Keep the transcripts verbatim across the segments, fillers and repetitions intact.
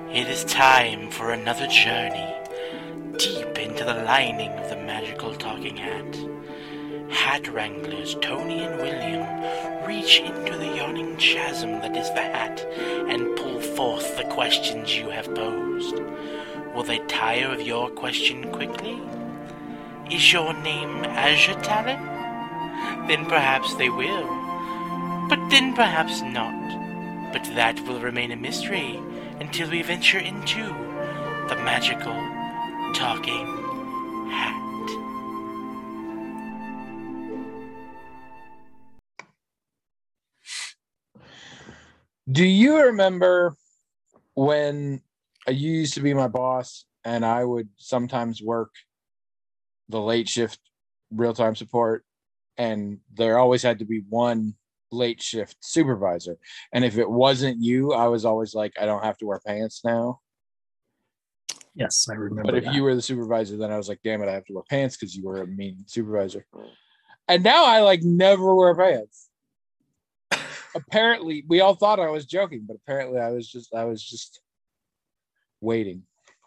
It is time for another journey deep into the lining of the magical talking hat. Hat wranglers Tony and William reach into the yawning chasm that is the hat and pull forth the questions you have posed. Will they tire of your question quickly? Is your name Azure Talon? Then perhaps they will, but then perhaps not. But that will remain a mystery until we venture into the magical talking hat. Do you remember when you used to be my boss and I would sometimes work the late shift real-time support, and there always had to be one late shift supervisor, and if it wasn't you, I was always like, I don't have to wear pants now? Yes, I remember. But if that. you were the supervisor, then I was like, damn it, I have to wear pants because you were a mean supervisor. And now I like never wear pants. Apparently, we all thought I was joking, but apparently I was just I was just waiting.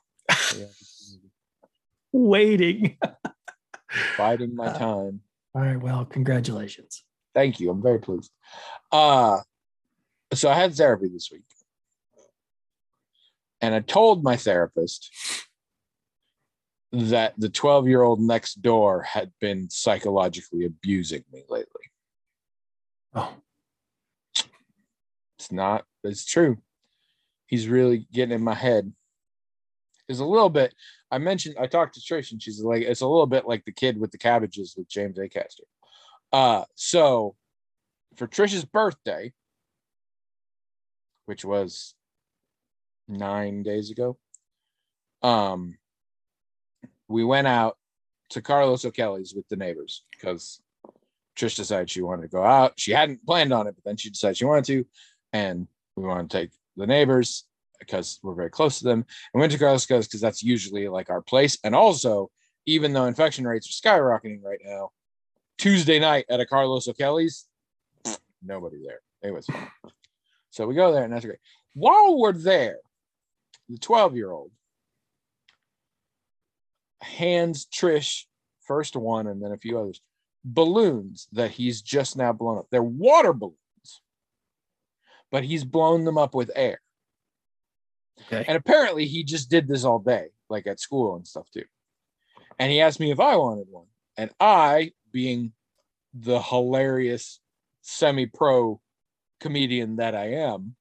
Waiting. Biding my time. Uh, all right, well, congratulations. Thank you. I'm very pleased. Uh so I had therapy this week. And I told my therapist that the twelve-year-old next door had been psychologically abusing me lately. Oh. It's not, it's true. He's really getting in my head. It's a little bit, I mentioned, I talked to Trish and she's like, it's a little bit like the kid with the cabbages with James Acaster. Uh, so for Trish's birthday, which was nine days ago, um, we went out to Carlos O'Kelly's with the neighbors because Trish decided she wanted to go out. She hadn't planned on it, but then she decided she wanted to, and we wanted to take the neighbors because we're very close to them. And we went to Carlos O'Kelly's because that's usually like our place. And also, even though infection rates are skyrocketing right now, Tuesday night at a Carlos O'Kelly's, nobody there. It was fun. So we go there, and that's great. While we're there, the twelve-year-old hands Trish, first one and then a few others, balloons that he's just now blown up. They're water balloons, but he's blown them up with air. Okay. And apparently he just did this all day, like at school and stuff too. And he asked me if I wanted one. And I, being the hilarious semi-pro comedian that I am,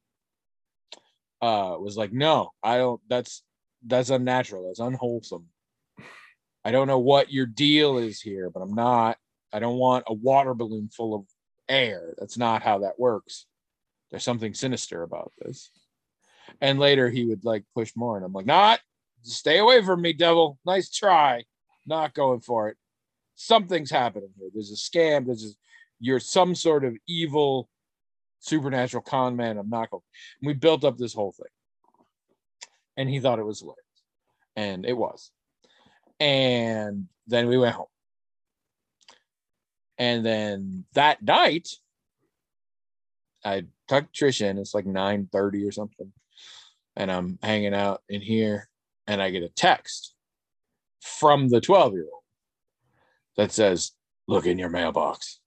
uh, was like, no, I don't, that's, that's unnatural. That's unwholesome. I don't know what your deal is here, but I'm not, I don't want a water balloon full of air. That's not how that works. There's something sinister about this. And later he would like push more, and I'm like, not, stay away from me, devil. Nice try. Not going for it. Something's happening here. There's a scam. There's a, you're some sort of evil supernatural con man. I'm not going. And we built up this whole thing. And he thought it was hilarious. And it was. And then we went home. And then that night, I tucked Trish in. It's like nine thirty or something. And I'm hanging out in here, and I get a text from the twelve-year-old that says, look in your mailbox.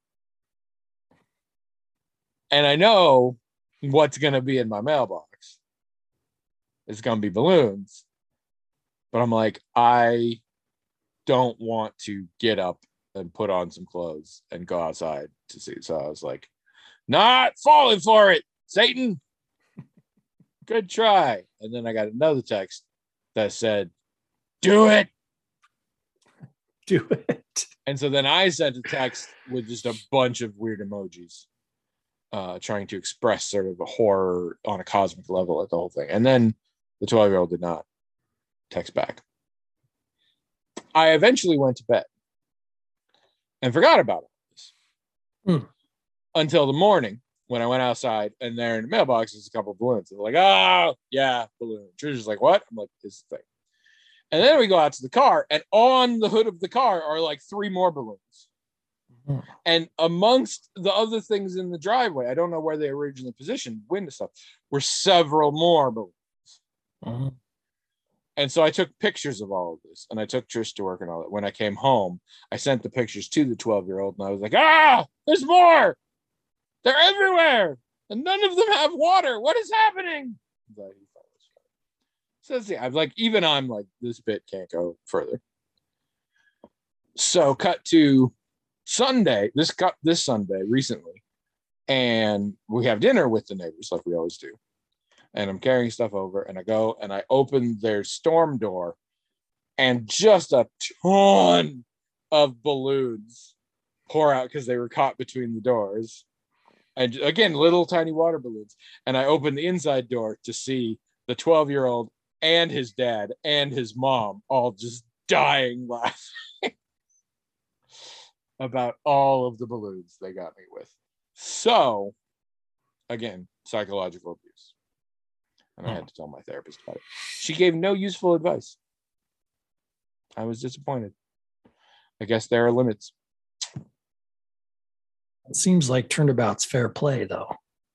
And I know what's going to be in my mailbox. It's going to be balloons. But I'm like, I don't want to get up and put on some clothes and go outside to see. So I was like, not falling for it, Satan. Good try. And then I got another text that said, do it. Do it. And so then I sent a text with just a bunch of weird emojis, uh, trying to express sort of a horror on a cosmic level at the whole thing. And then the twelve-year-old did not text back. I eventually went to bed and forgot about this hmm. until the morning when I went outside, and there in the mailbox is a couple of balloons. They're like, oh, yeah, balloon. Trisha's like, what? I'm like, this is the thing. And then we go out to the car, and on the hood of the car are like three more balloons. Mm-hmm. And amongst the other things in the driveway, I don't know where they originally positioned, window stuff, were several more balloons. Mhm. And so I took pictures of all of this, and I took Trish to work and all that. When I came home, I sent the pictures to the twelve-year-old, and I was like, ah, there's more. They're everywhere, and none of them have water. What is happening? So see, I'm like, even I'm like, this bit can't go further. So cut to Sunday, this cut this Sunday recently, and we have dinner with the neighbors like we always do. And I'm carrying stuff over, and I go and I open their storm door, and just a ton of balloons pour out because they were caught between the doors. And again, little tiny water balloons. And I open the inside door to see the twelve-year-old and his dad and his mom all just dying laughing about all of the balloons they got me with. So, again, psychological abuse. And I had to tell my therapist about it. She gave no useful advice. I was disappointed. I guess there are limits. It seems like turnabout's fair play, though.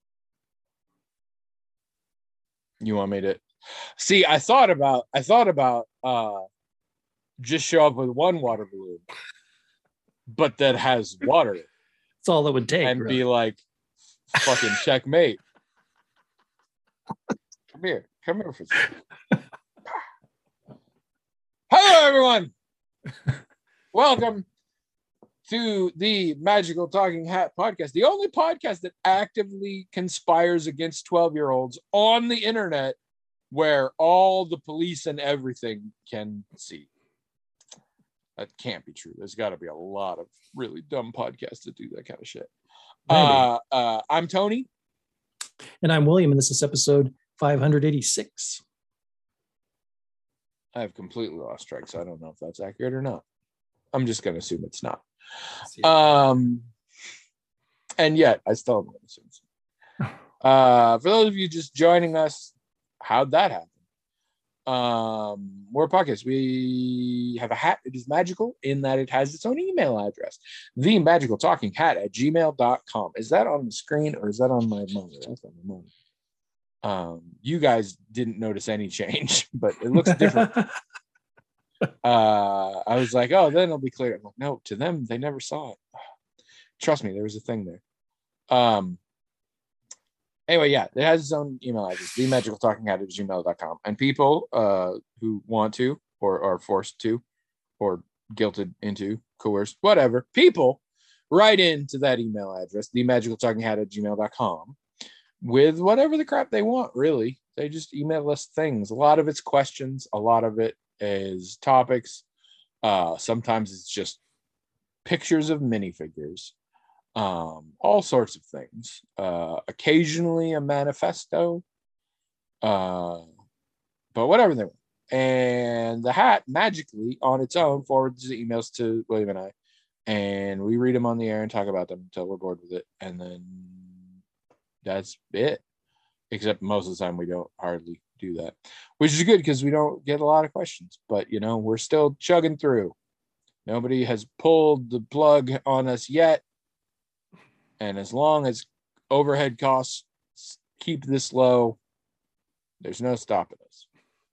You want me to see? I thought about. I thought about uh, just show up with one water balloon, but that has water, That's all it would take, and really. be like, "Fucking checkmate." Come here. Come here for a second. Hello, everyone. Welcome to the Magical Talking Hat podcast, the only podcast that actively conspires against twelve-year-olds on the internet where all the police and everything can see. That can't be true. There's got to be a lot of really dumb podcasts that do that kind of shit. Uh, uh, I'm Tony. And I'm William, and this is episode five eighty-six. I have completely lost track, so I don't know if that's accurate or not. I'm just going to assume it's not. Um, and yet, I still am going to assume it's not. Uh, for those of you just joining us, how'd that happen? Um, we're a podcast. We have a hat. It is magical in that it has its own email address. The magical talking hat at gmail dot com. Is that on the screen or is that on my monitor? That's on my monitor. Um, you guys didn't notice any change, but it looks different. uh, I was like, oh, then it'll be clear. I'm like, no, to them, they never saw it. Trust me, there was a thing there. Um, anyway, yeah, it has its own email address, the magical talking hat at gmail dot com. And people uh, who want to, or are forced to, or guilted into, coerced, whatever, people write into that email address, the magical talking hat at gmail dot com. with whatever the crap they want, really. They just email us things. A lot of it's questions. A lot of it is topics. Uh, sometimes it's just pictures of minifigures. Um, all sorts of things. Uh, occasionally a manifesto. Uh, but whatever they want. And the hat magically on its own forwards the emails to William and I. And we read them on the air and talk about them until we're bored with it. And then that's it. Except most of the time we don't hardly do that, which is good because we don't get a lot of questions. But, you know, we're still chugging through. Nobody has pulled the plug on us yet. And as long as overhead costs keep this low, there's no stopping us.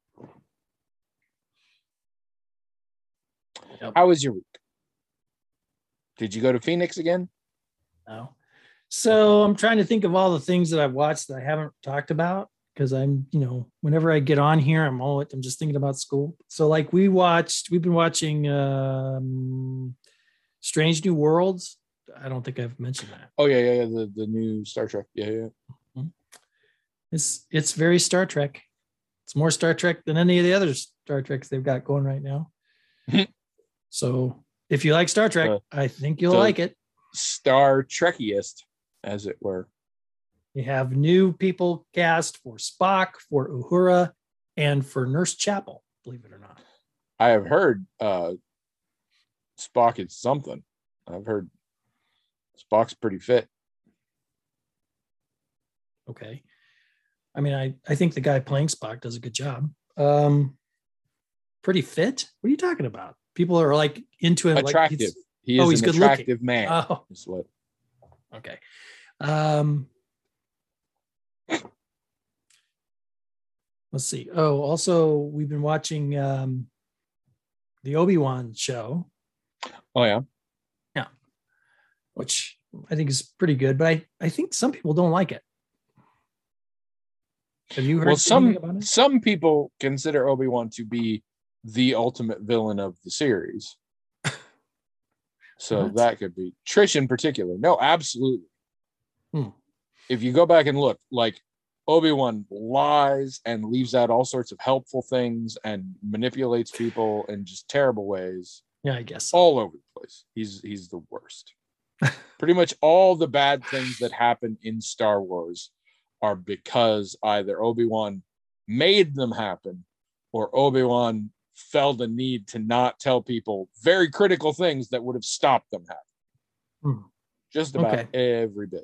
Yep. How was your week? Did you go to Phoenix again? No. So I'm trying to think of all the things that I've watched that I haven't talked about because I'm, you know, whenever I get on here, I'm all I'm just thinking about school. So like we watched, we've been watching um, Strange New Worlds. I don't think I've mentioned that. Oh yeah, yeah, yeah. The the new Star Trek. Yeah, yeah. Mm-hmm. It's it's very Star Trek. It's more Star Trek than any of the other Star Treks they've got going right now. So if you like Star Trek, uh, I think you'll like it. Star Trekiest, as it were. You have new people cast for Spock, for Uhura, and for Nurse Chapel, believe it or not. I have heard uh, Spock is something. I've heard Spock's pretty fit. Okay. I mean, I, I think the guy playing Spock does a good job. Um, pretty fit? What are you talking about? People are like into him. Attractive. Like he's, he is oh, he's an good attractive looking. man. Oh. Is what. Okay. Um, let's see. Oh, also we've been watching um, the Obi-Wan show. Oh yeah. Yeah. Which I think is pretty good, but I, I think some people don't like it. Have you heard well, some anything about it? some people consider Obi-Wan to be the ultimate villain of the series. So What? that could be Trish in particular. No, absolutely. Hmm. If you go back and look, like Obi-Wan lies and leaves out all sorts of helpful things and manipulates people in just terrible ways. Yeah, I guess so. All over the place. He's he's the worst. Pretty much all the bad things that happen in Star Wars are because either Obi-Wan made them happen or Obi-Wan felt the need to not tell people very critical things that would have stopped them happening. Hmm. Just about Okay. every bit.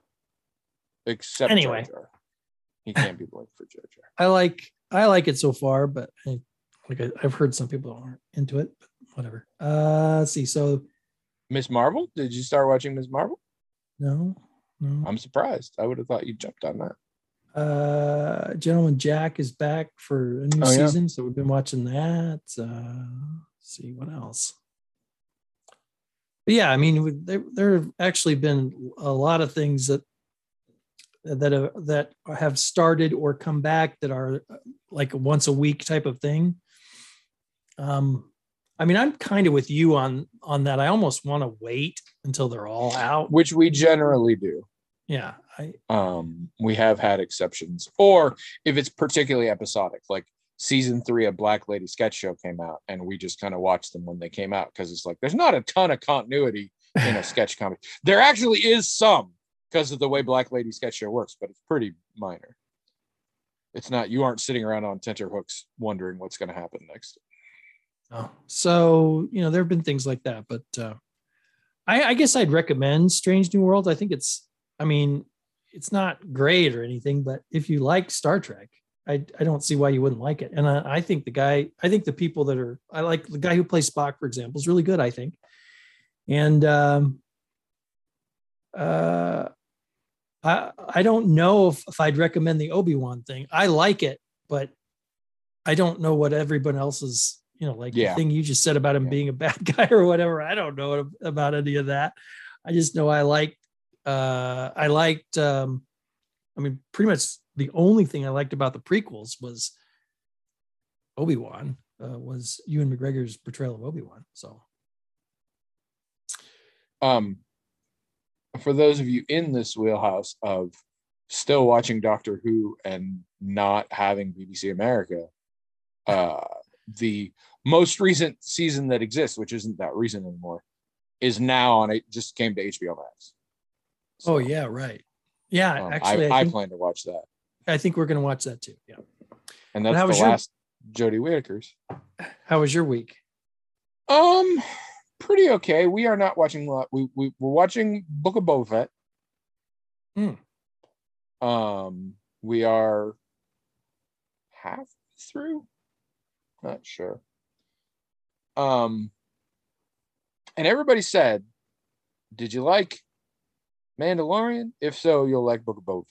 Except Anyway. Jar Jar. He can't be blamed for Jar Jar. I like I like it so far, but I, like I, I've heard some people aren't into it, but whatever. Uh, let's see. So Miss Marvel? Did you start watching Miss Marvel? no, no. I'm surprised. I would have thought you jumped on that. Uh, Gentleman Jack is back for a new Oh, yeah. season, so we've been watching that. Uh, let's see what else. But yeah, I mean, we- there there have actually been a lot of things that that are, that have started or come back that are like a once a week type of thing. Um, I mean, I'm kind of with you on on that. I almost want to wait until they're all out. Which we generally do. Yeah, I Um, we have had exceptions. Or if it's particularly episodic, like season three of Black Lady Sketch Show came out, and we just kind of watched them when they came out because it's like there's not a ton of continuity in a sketch comedy. There actually is some because of the way Black Lady Sketch Show works, but it's pretty minor. It's not, you aren't sitting around on tenterhooks wondering what's going to happen next. Oh, so you know there have been things like that, but uh, I, I guess I'd recommend Strange New Worlds. I think it's, I mean, it's not great or anything, but if you like Star Trek, I I don't see why you wouldn't like it. And I, I think the guy, I think the people that are, I like the guy who plays Spock, for example, is really good. I think, and um, uh, I I don't know if, if I'd recommend the Obi-Wan thing. I like it, but I don't know what everyone else is. You know, like Yeah. the thing you just said about him Yeah. being a bad guy or whatever. I don't know about any of that. I just know I liked, uh, I liked, um, I mean, pretty much the only thing I liked about the prequels was Obi-Wan, uh, was Ewan McGregor's portrayal of Obi-Wan. So, Um, for those of you in this wheelhouse of still watching Doctor Who and not having B B C America, uh, the most recent season that exists, which isn't that recent anymore, is now on it. Just came to H B O Max. So, oh yeah, right. Yeah, um, actually, I, I, I think, plan to watch that, I think we're going to watch that too. Yeah. and But that's how the was your- last Jodie Whittaker's. How was your week? Um, pretty okay. We are not watching a lot. We, we we're watching Book of Boba Fett. Hmm. Um, we are half through. Not sure. Um, and everybody said, "Did you like Mandalorian? If so, you'll like Book of Boba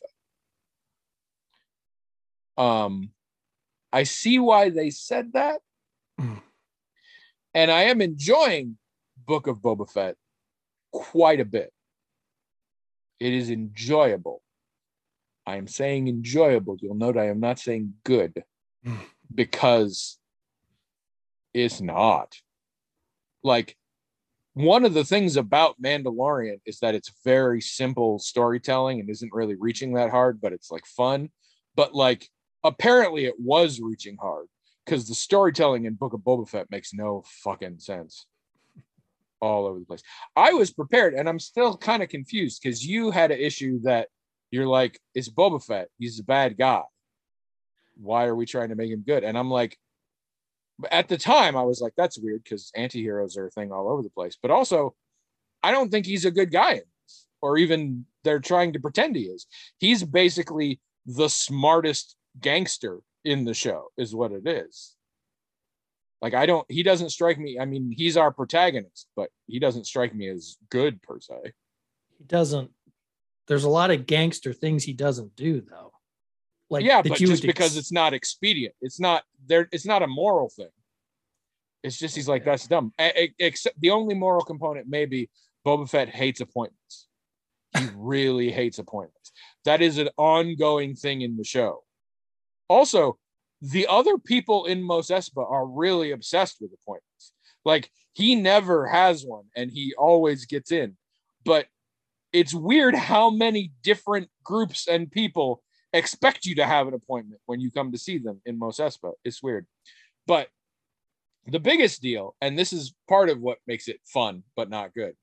Fett." Um, I see why they said that, Mm. and I am enjoying Book of Boba Fett quite a bit. It is enjoyable. I am saying enjoyable. You'll note I am not saying good Mm. because it's not. Like, one of the things about Mandalorian is that it's very simple storytelling and isn't really reaching that hard, but it's like fun. But like, apparently it was reaching hard because the storytelling in Book of Boba Fett makes no fucking sense all over the place. I was prepared, and I'm still kind of confused because you had an issue that you're like, it's Boba Fett. He's a bad guy. Why are we trying to make him good? And I'm like, at the time, I was like, that's weird because anti-heroes are a thing all over the place. But also, I don't think he's a good guy in this, or even they're trying to pretend he is. He's basically the smartest gangster in the show, is what it is. Like, I don't, he doesn't strike me. I mean, he's our protagonist, but he doesn't strike me as good per se. He doesn't. There's a lot of gangster things he doesn't do, though. Like yeah, that but you just would because ex- it's not expedient, it's not there. It's not a moral thing. It's just he's like, Okay. that's dumb. A- a- except the only moral component maybe Boba Fett hates appointments. He really hates appointments. That is an ongoing thing in the show. Also, the other people in Mos Espa are really obsessed with appointments. Like he never has one and he always gets in. But it's weird how many different groups and people expect you to have an appointment when you come to see them in Mos Espa. It's weird. But the biggest deal, and this is part of what makes it fun, but not good.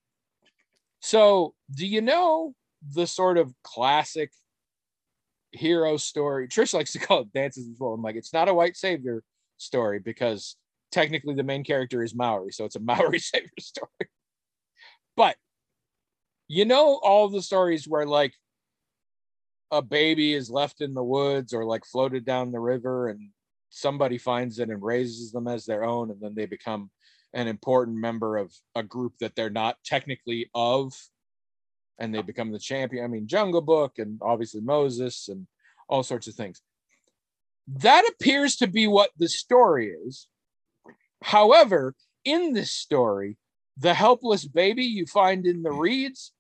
So, do you know the sort of classic hero story? Trish likes to call it Dances with Wolves. I'm like, it's not a white savior story because technically the main character is Maori, so it's a Maori savior story. But you know all the stories where like a baby is left in the woods or like floated down the river and somebody finds it and raises them as their own, and then they become an important member of a group that they're not technically of, and they become the champion. I mean, Jungle Book and obviously Moses and all sorts of things. That appears to be what the story is. However, in this story, the helpless baby you find in the reeds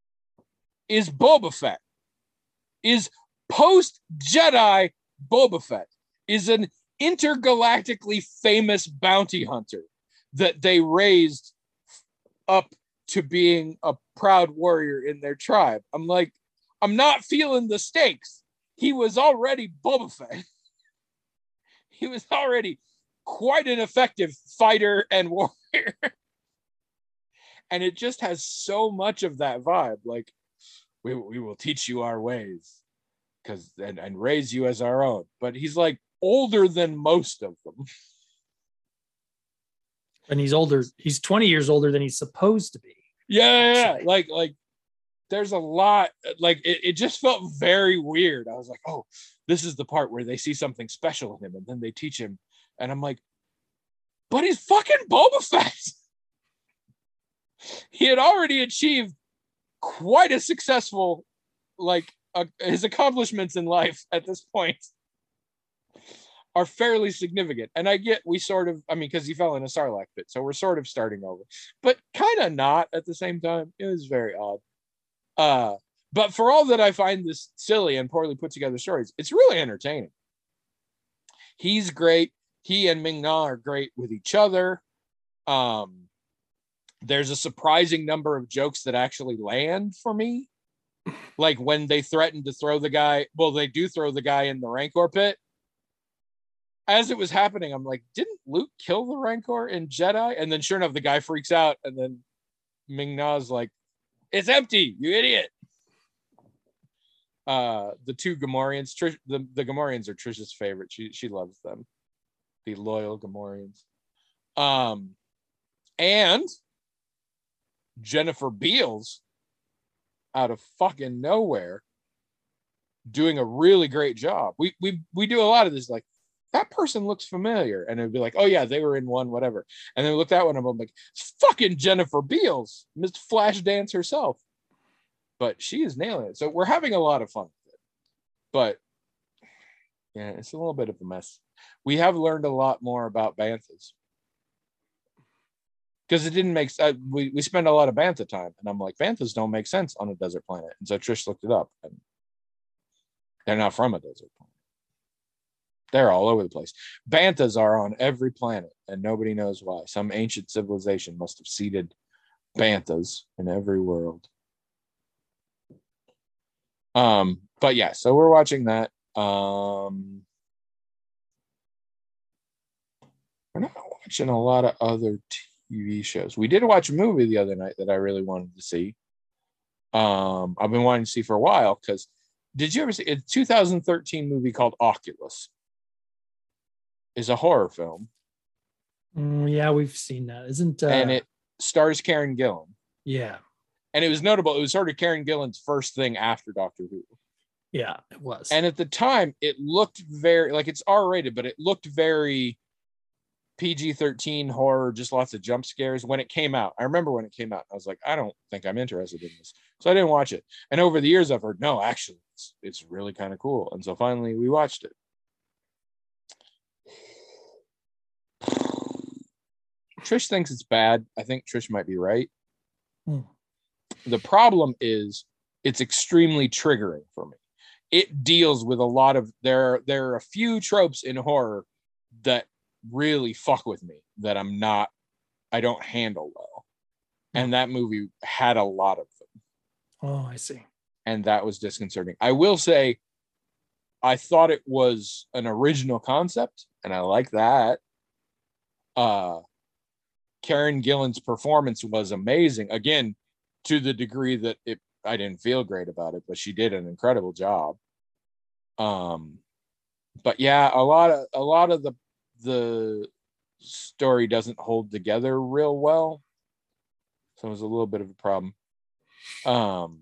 is Boba Fett, is post-Jedi Boba Fett, is an intergalactically famous bounty hunter that they raised up to being a proud warrior in their tribe. I'm like, I'm not feeling the stakes. He was already Boba Fett. He was already quite an effective fighter and warrior. And it just has so much of that vibe. Like, we, we will teach you our ways because and, and raise you as our own. But he's like older than most of them. and he's older. He's twenty years older than he's supposed to be. Yeah, yeah, yeah. Like, like there's a lot, like it, it just felt very weird. I was like, oh, this is the part where they see something special in him and then they teach him. And I'm like, but he's fucking Boba Fett. He had already achieved quite a successful, like uh, his accomplishments in life at this point are fairly significant. And I get we sort of, I mean, because he fell in a Sarlacc pit, so we're sort of starting over, but kind of not at the same time. It was very odd. Uh, but for all that I find this silly and poorly put together stories, it's really entertaining. He's great. He and Ming-Na are great with each other. Um, there's a surprising number of jokes that actually land for me. Like when they threaten to throw the guy, well, they do throw the guy in the Rancor pit. As it was happening, I'm like, didn't Luke kill the Rancor in Jedi? And then sure enough, the guy freaks out. And then Ming-Na's like, it's empty, you idiot. Uh, the two Gamorreans, Trish, the, the Gamorreans are Trisha's favorite. She she loves them. The loyal Gamorreans. Um, and Jennifer Beals out of fucking nowhere doing a really great job. We we we do a lot of this, like, that person looks familiar, and it'd be like, oh yeah, they were in one, whatever. And then we looked at one of them, like, it's fucking Jennifer Beals, Miss Flashdance herself. But she is nailing it. So we're having a lot of fun with it. But yeah, it's a little bit of a mess. We have learned a lot more about banthas. Because it didn't make sense. We, we spend a lot of bantha time. And I'm like, banthas don't make sense on a desert planet. And so Trish looked it up. And they're not from a desert planet. They're all over the place. Banthas are on every planet. And nobody knows why. Some ancient civilization must have seeded banthas in every world. Um, but yeah, so we're watching that. Um, we're not watching a lot of other T V shows. We did watch a movie the other night that I really wanted to see. Um, I've been wanting to see for a while because did you ever see a two thousand thirteen movie called Oculus? Is a horror film. Mm, yeah, we've seen that. Isn't uh, and it stars Karen Gillan. Yeah. And it was notable. It was sort of Karen Gillan's first thing after Doctor Who. Yeah, it was. And at the time, it looked very, like, it's R rated, but it looked very P G thirteen horror, just lots of jump scares when it came out. I remember when it came out, I was like, I don't think I'm interested in this. So I didn't watch it. And over the years, I've heard, no, actually, it's it's really kind of cool. And so finally we watched it. Trish thinks it's bad. I think Trish might be right. Hmm. The problem is it's extremely triggering for me. It deals with a lot of there there are a few tropes in horror that really fuck with me that I'm not I don't handle well. Hmm. And that movie had a lot of them. Oh, I see. And that was disconcerting. I will say I thought it was an original concept, and I like that. Uh Karen Gillan's performance was amazing. Again, to the degree that it I didn't feel great about it, but she did an incredible job. Um, but yeah, a lot of a lot of the the story doesn't hold together real well, so it was a little bit of a problem. Um,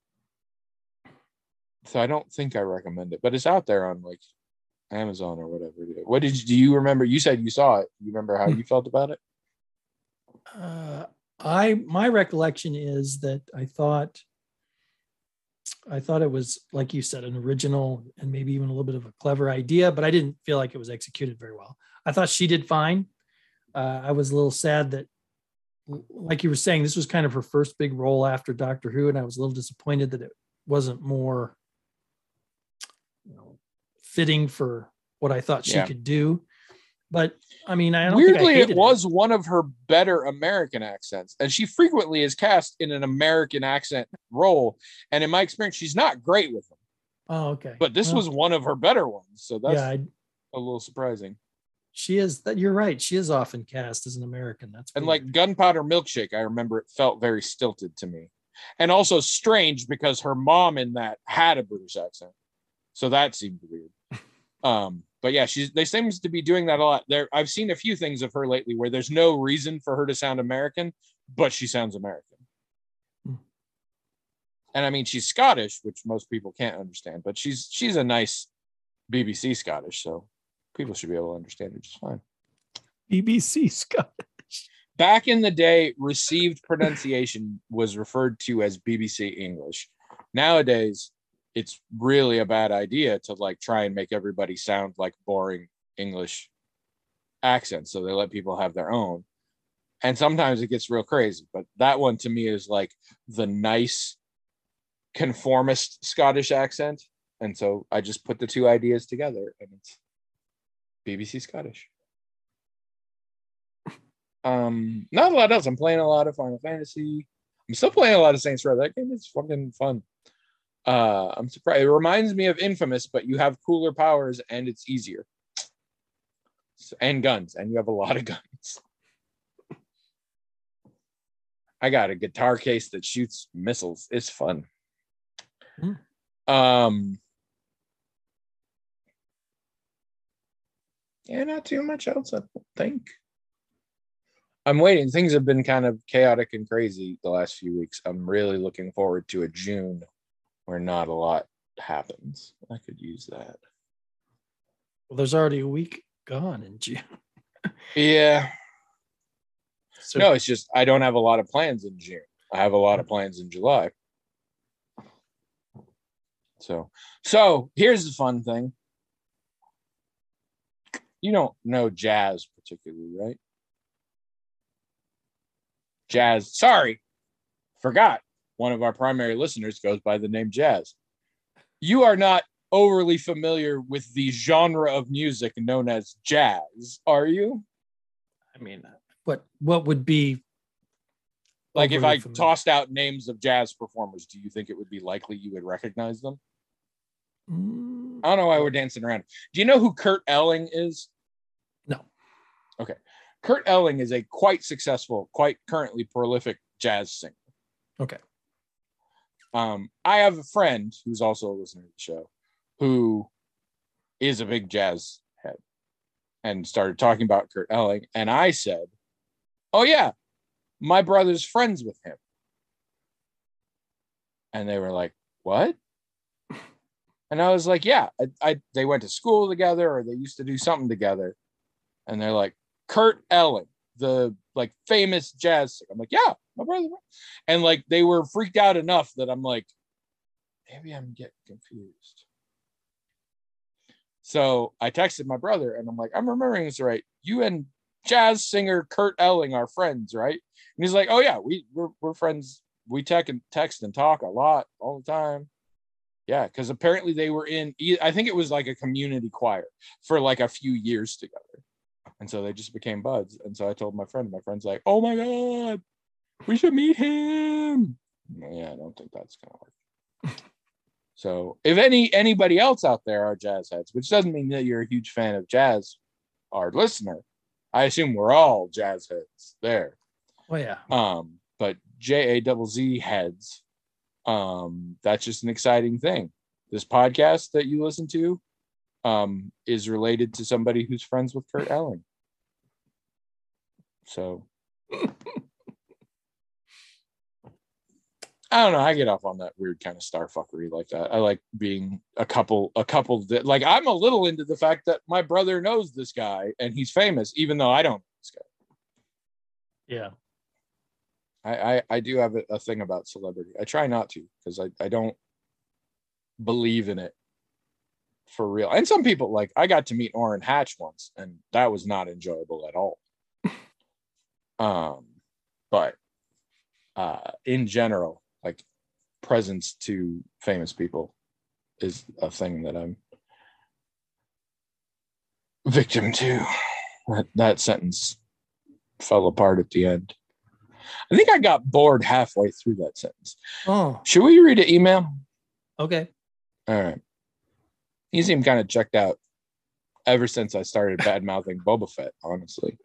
so I don't think I recommend it, but it's out there on like Amazon or whatever. What did you do? You remember? You said you saw it. You remember how you felt about it? Uh, I my recollection is that I thought I thought it was, like you said, an original and maybe even a little bit of a clever idea, but I didn't feel like it was executed very well. I thought she did fine. Uh, I was a little sad that, like you were saying, this was kind of her first big role after Doctor Who, and I was a little disappointed that it wasn't more, you know, fitting for what I thought she Yeah. could do. But I mean, I don't Weirdly, think I hated it was one of her better American accents, and she frequently is cast in an American accent role. And in my experience, she's not great with them. Oh, okay. But this Well, was one of her better ones, so that's yeah, I, a little surprising. she is that. You're right. She is often cast as an American. That's And weird. like Gunpowder Milkshake, I remember it felt very stilted to me, and also strange because her mom in that had a British accent, so that seemed weird. Um, but yeah, she's they seems to be doing that a lot. There, I've seen a few things of her lately where there's no reason for her to sound American, but she sounds American. Hmm. And I mean, she's Scottish, which most people can't understand, but she's she's a nice B B C Scottish, so people should be able to understand her just fine. B B C Scottish. Back in the day, received pronunciation was referred to as B B C English. Nowadays, it's really a bad idea to like try and make everybody sound like boring English accents. So they let people have their own. And sometimes it gets real crazy. But that one to me is like the nice conformist Scottish accent. And so I just put the two ideas together and it's B B C Scottish. Um, not a lot else. I'm playing a lot of Final Fantasy. I'm still playing a lot of Saints Row. That game is fucking fun. Uh, I'm surprised. It reminds me of Infamous, but you have cooler powers and it's easier. So, and guns, and you have a lot of guns. I got a guitar case that shoots missiles. It's fun. Mm. Um, yeah, not too much else, I don't think. I'm waiting. Things have been kind of chaotic and crazy the last few weeks. I'm really looking forward to a June where not a lot happens. I could use that. Well, there's already a week gone in June. Yeah. So, No, it's just I don't have a lot of plans in June. I have a lot of plans in July. So, so here's the fun thing. You don't know Jazz particularly, right? Jazz. Sorry, forgot. One of our primary listeners goes by the name Jazz. You are not overly familiar with the genre of music known as jazz, are you? I mean, what what would be like if overly I familiar? tossed out names of jazz performers, do you think it would be likely you would recognize them? Mm, I don't know why we're dancing around. Do you know who Kurt Elling is? no. Okay. Kurt Elling is a quite successful, quite currently prolific jazz singer. Okay. Um, I have a friend who's also a listener to the show who is a big jazz head and started talking about Kurt Elling. And I said, oh, yeah, my brother's friends with him. And they were like, what? And I was like, yeah, I, I they went to school together or they used to do something together. And they're like, Kurt Elling, the like famous jazz singer. I'm like, yeah, my brother. And like they were freaked out enough that I'm like, maybe I'm getting confused. So I texted my brother and I'm like, I'm remembering this right. You and jazz singer Kurt Elling are friends, right? And he's like, oh yeah, we we're, we're friends. We text and text and talk a lot all the time. Yeah, because apparently they were in, I think it was like a community choir for like a few years together. And so they just became buds. And so I told my friend, my friend's like, oh my God, we should meet him. Yeah, I don't think that's going to work. So if any anybody else out there are jazz heads, which doesn't mean that you're a huge fan of jazz, our listener, I assume we're all jazz heads there. Oh yeah. Um, but J A double Z heads, um, that's just an exciting thing. This podcast that you listen to um, is related to somebody who's friends with Kurt Elling. So I don't know. I get off on that weird kind of star fuckery like that. I like being a couple, a couple that like I'm a little into the fact that my brother knows this guy and he's famous, even though I don't know this guy. Yeah. I, I, I do have a, a thing about celebrity. I try not to because I, I don't believe in it for real. And some people, like, I got to meet Orrin Hatch once, and that was not enjoyable at all. um, but uh, in general, like, presence to famous people is a thing that I'm victim to. That, that sentence fell apart at the end. I think I got bored halfway through that sentence. Oh, should we read an email? Okay. All right. You seem kind of checked out ever since I started bad mouthing Boba Fett, honestly.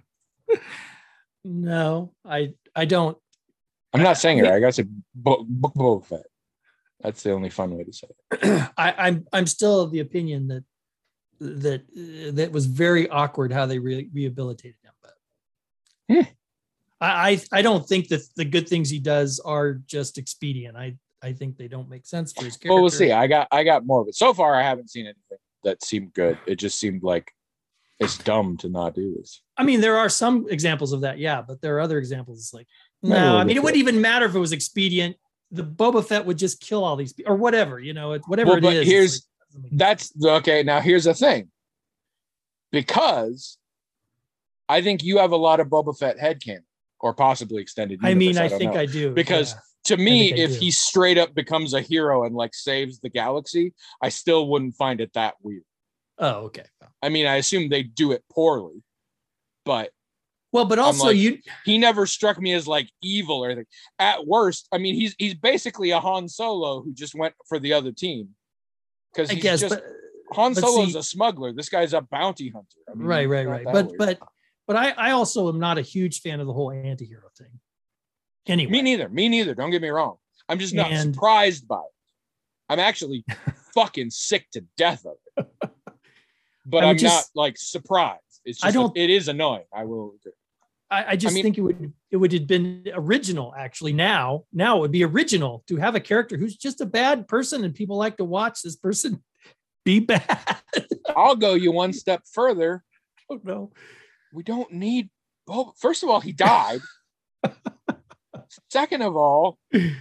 No, I I don't. I'm not saying it. I got to say Bo- Bo- Boba Fett. That's the only fun way to say it. I, I'm I'm still of the opinion that that uh, that was very awkward how they re- rehabilitated him. But hmm. I, I I don't think that the good things he does are just expedient. I I think they don't make sense for his character. Well, we'll see. I got I got more of it. So far, I haven't seen anything that seemed good. It just seemed like it's dumb to not do this. I mean, there are some examples of that, yeah, but there are other examples like Maybe no. we'll I mean, get it to wouldn't it. even matter if it was expedient. The Boba Fett would just kill all these people or whatever, you know, it, whatever Well, it but is. here's it's like, that's okay. Now here's the thing, because I think you have a lot of Boba Fett headcanon or possibly extended universe. I mean, I, don't think know. I do Because yeah. to me, think I if do. he straight up becomes a hero and like saves the galaxy, I still wouldn't find it that weird. Oh, okay. I mean, I assume they do it poorly, but Well, but also like, you he never struck me as like evil or anything. At worst, I mean, he's he's basically a Han Solo who just went for the other team. Because I he's guess just but, Han but Solo's see- a smuggler. This guy's a bounty hunter. I mean, right, he's right, not right. that But weird. but but I, I also am not a huge fan of the whole anti-hero thing. Anyway. Me neither. Me neither. Don't get me wrong. I'm just not And- surprised by it. I'm actually fucking sick to death of it. But I would I'm just- not like surprised. It's I just don't- it is annoying. I will agree. I, I just I mean- think it would it would have been original actually now. Now it would be original to have a character who's just a bad person and people like to watch this person be bad. I'll go you one step further. I don't know. We don't need oh, first of all, he died. Second of all, the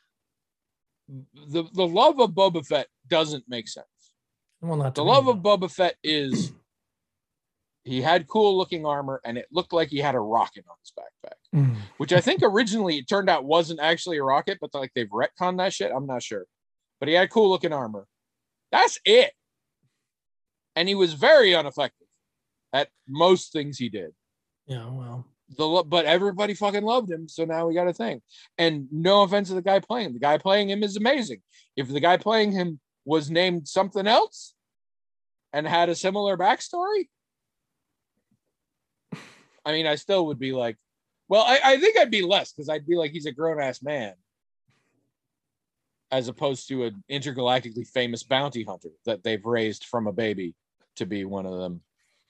the love of Boba Fett doesn't make sense. Well, not The to love me, of no. Boba Fett is he had cool looking armor and it looked like he had a rocket on his backpack, Mm. which I think originally it turned out wasn't actually a rocket, but like they've retconned that shit. I'm not sure, but he had cool looking armor. That's it. And he was very ineffective at most things he did. Yeah, well, The lo- but everybody fucking loved him, so now we got a thing. And no offense to the guy playing him. The guy playing him is amazing. If the guy playing him was named something else and had a similar backstory, I mean, I still would be like, well, I, I think I'd be less because I'd be like, he's a grown ass man, as opposed to an intergalactically famous bounty hunter that they've raised from a baby to be one of them.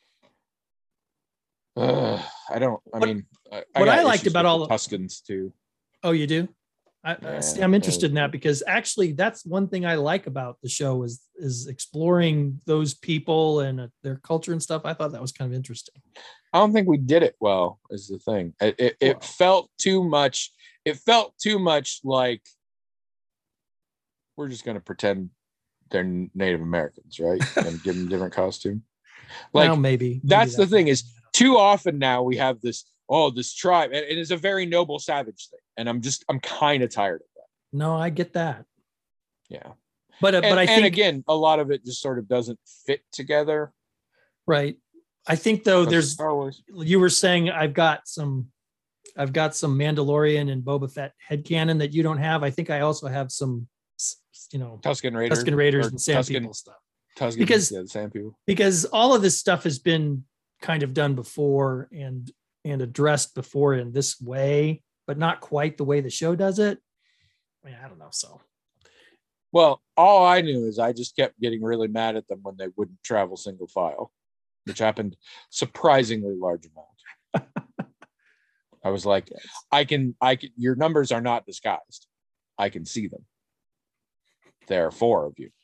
Uh, I don't. I What- mean, I, what got I liked issues about with all the the- Tuscans too. oh, you do? I, Yeah, I see, I'm interested in yeah. that because actually that's one thing I like about the show is is exploring those people and uh, their culture and stuff. I thought that was kind of interesting. I don't think we did it well. Is the thing. It it, it Well- felt too much. It felt too much like we're just gonna pretend they're Native Americans, right? And give them a different costume. Like well, maybe, maybe that's the thing is happening. too often now we have this, oh, this tribe, and it is a very noble savage thing. And I'm just I'm kind of tired of that. No, I get that. Yeah. But uh, And, but I and think again, a lot of it just sort of doesn't fit together. right. I think though there's Star Wars. You were saying I've got some I've got some Mandalorian and Boba Fett headcanon that you don't have. I think I also have some, you know, Tusken Raiders, Tusken Raiders or and Sand Tusken, People stuff. Tusken, because yeah, the Sand People. because all of this stuff has been kind of done before and and addressed before in this way, but not quite the way the show does it. I mean, I don't know. So, well, all I knew is I just kept getting really mad at them when they wouldn't travel single file, which happened surprisingly large amount. I was like, I can, I can, your numbers are not disguised. I can see them. There are four of you.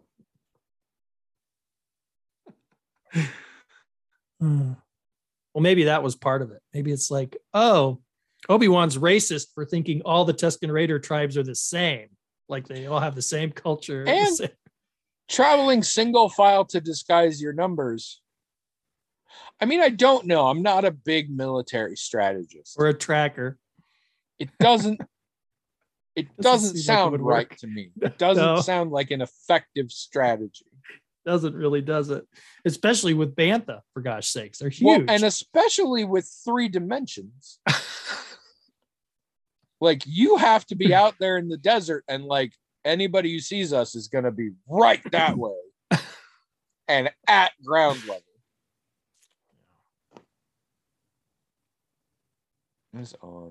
well, maybe that was part of it. Maybe it's like, oh, Obi-Wan's racist for thinking all the Tusken Raider tribes are the same. Like they all have the same culture. And the same. traveling single file to disguise your numbers. I mean, I don't know. I'm not a big military strategist. Or a tracker. It doesn't, it Doesn't doesn't seem like it sound would right work. to me. It doesn't No. sound like an effective strategy. Doesn't really, does it? Especially with Bantha, for gosh sakes. They're huge. Well, and especially with three dimensions. Like you have to be out there in the desert, and like anybody who sees us is going to be right that way and at ground level. It's on.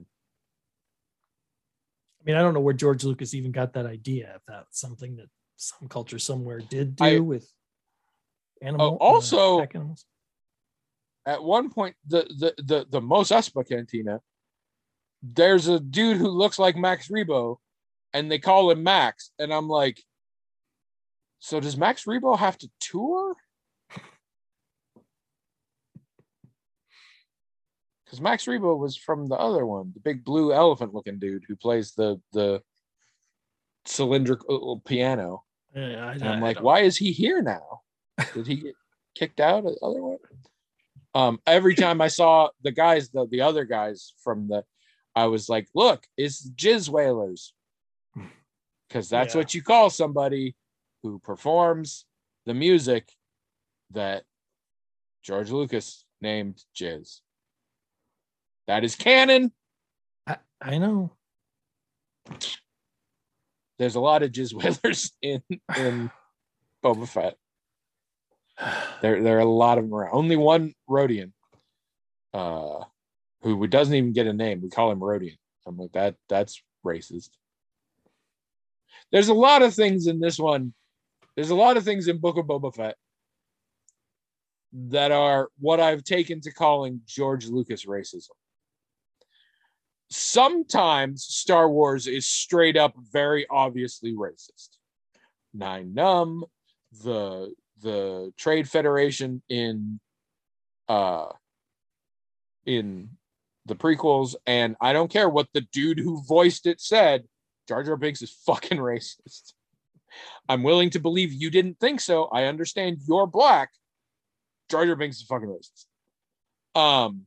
I mean, I don't know where George Lucas even got that idea. If that's something that some culture somewhere did do I- with animal. Oh, also- uh, pack animals. At one point, the the the the Mos Espa Cantina, there's a dude who looks like Max Rebo, and they call him Max, and I'm like, so does Max Rebo have to tour? Because Max Rebo was from the other one, the big blue elephant-looking dude who plays the the cylindrical piano. Yeah, I, And I I'm like, don't- why is he here now? Did he get kicked out of the other one? Um, every time I saw the guys, the, the other guys from the, I was like, look, it's Jizz Whalers. Because that's Yeah. what you call somebody who performs the music that George Lucas named Jizz. That is canon. I, I know. There's a lot of Jizz Whalers in, in Boba Fett. There, there are a lot of them around. Only one Rodian, uh, who doesn't even get a name. We call him Rodian. I'm like, that. That's racist. There's a lot of things in this one. There's a lot of things in Book of Boba Fett that are what I've taken to calling George Lucas racism. Sometimes Star Wars is straight up very obviously racist. Nine Numb, the the Trade Federation in uh in the prequels, and I don't care what the dude who voiced it said, Jar Jar Binks is fucking racist. I'm willing to believe you didn't think so. I understand you're black. Jar Jar Binks is fucking racist. Um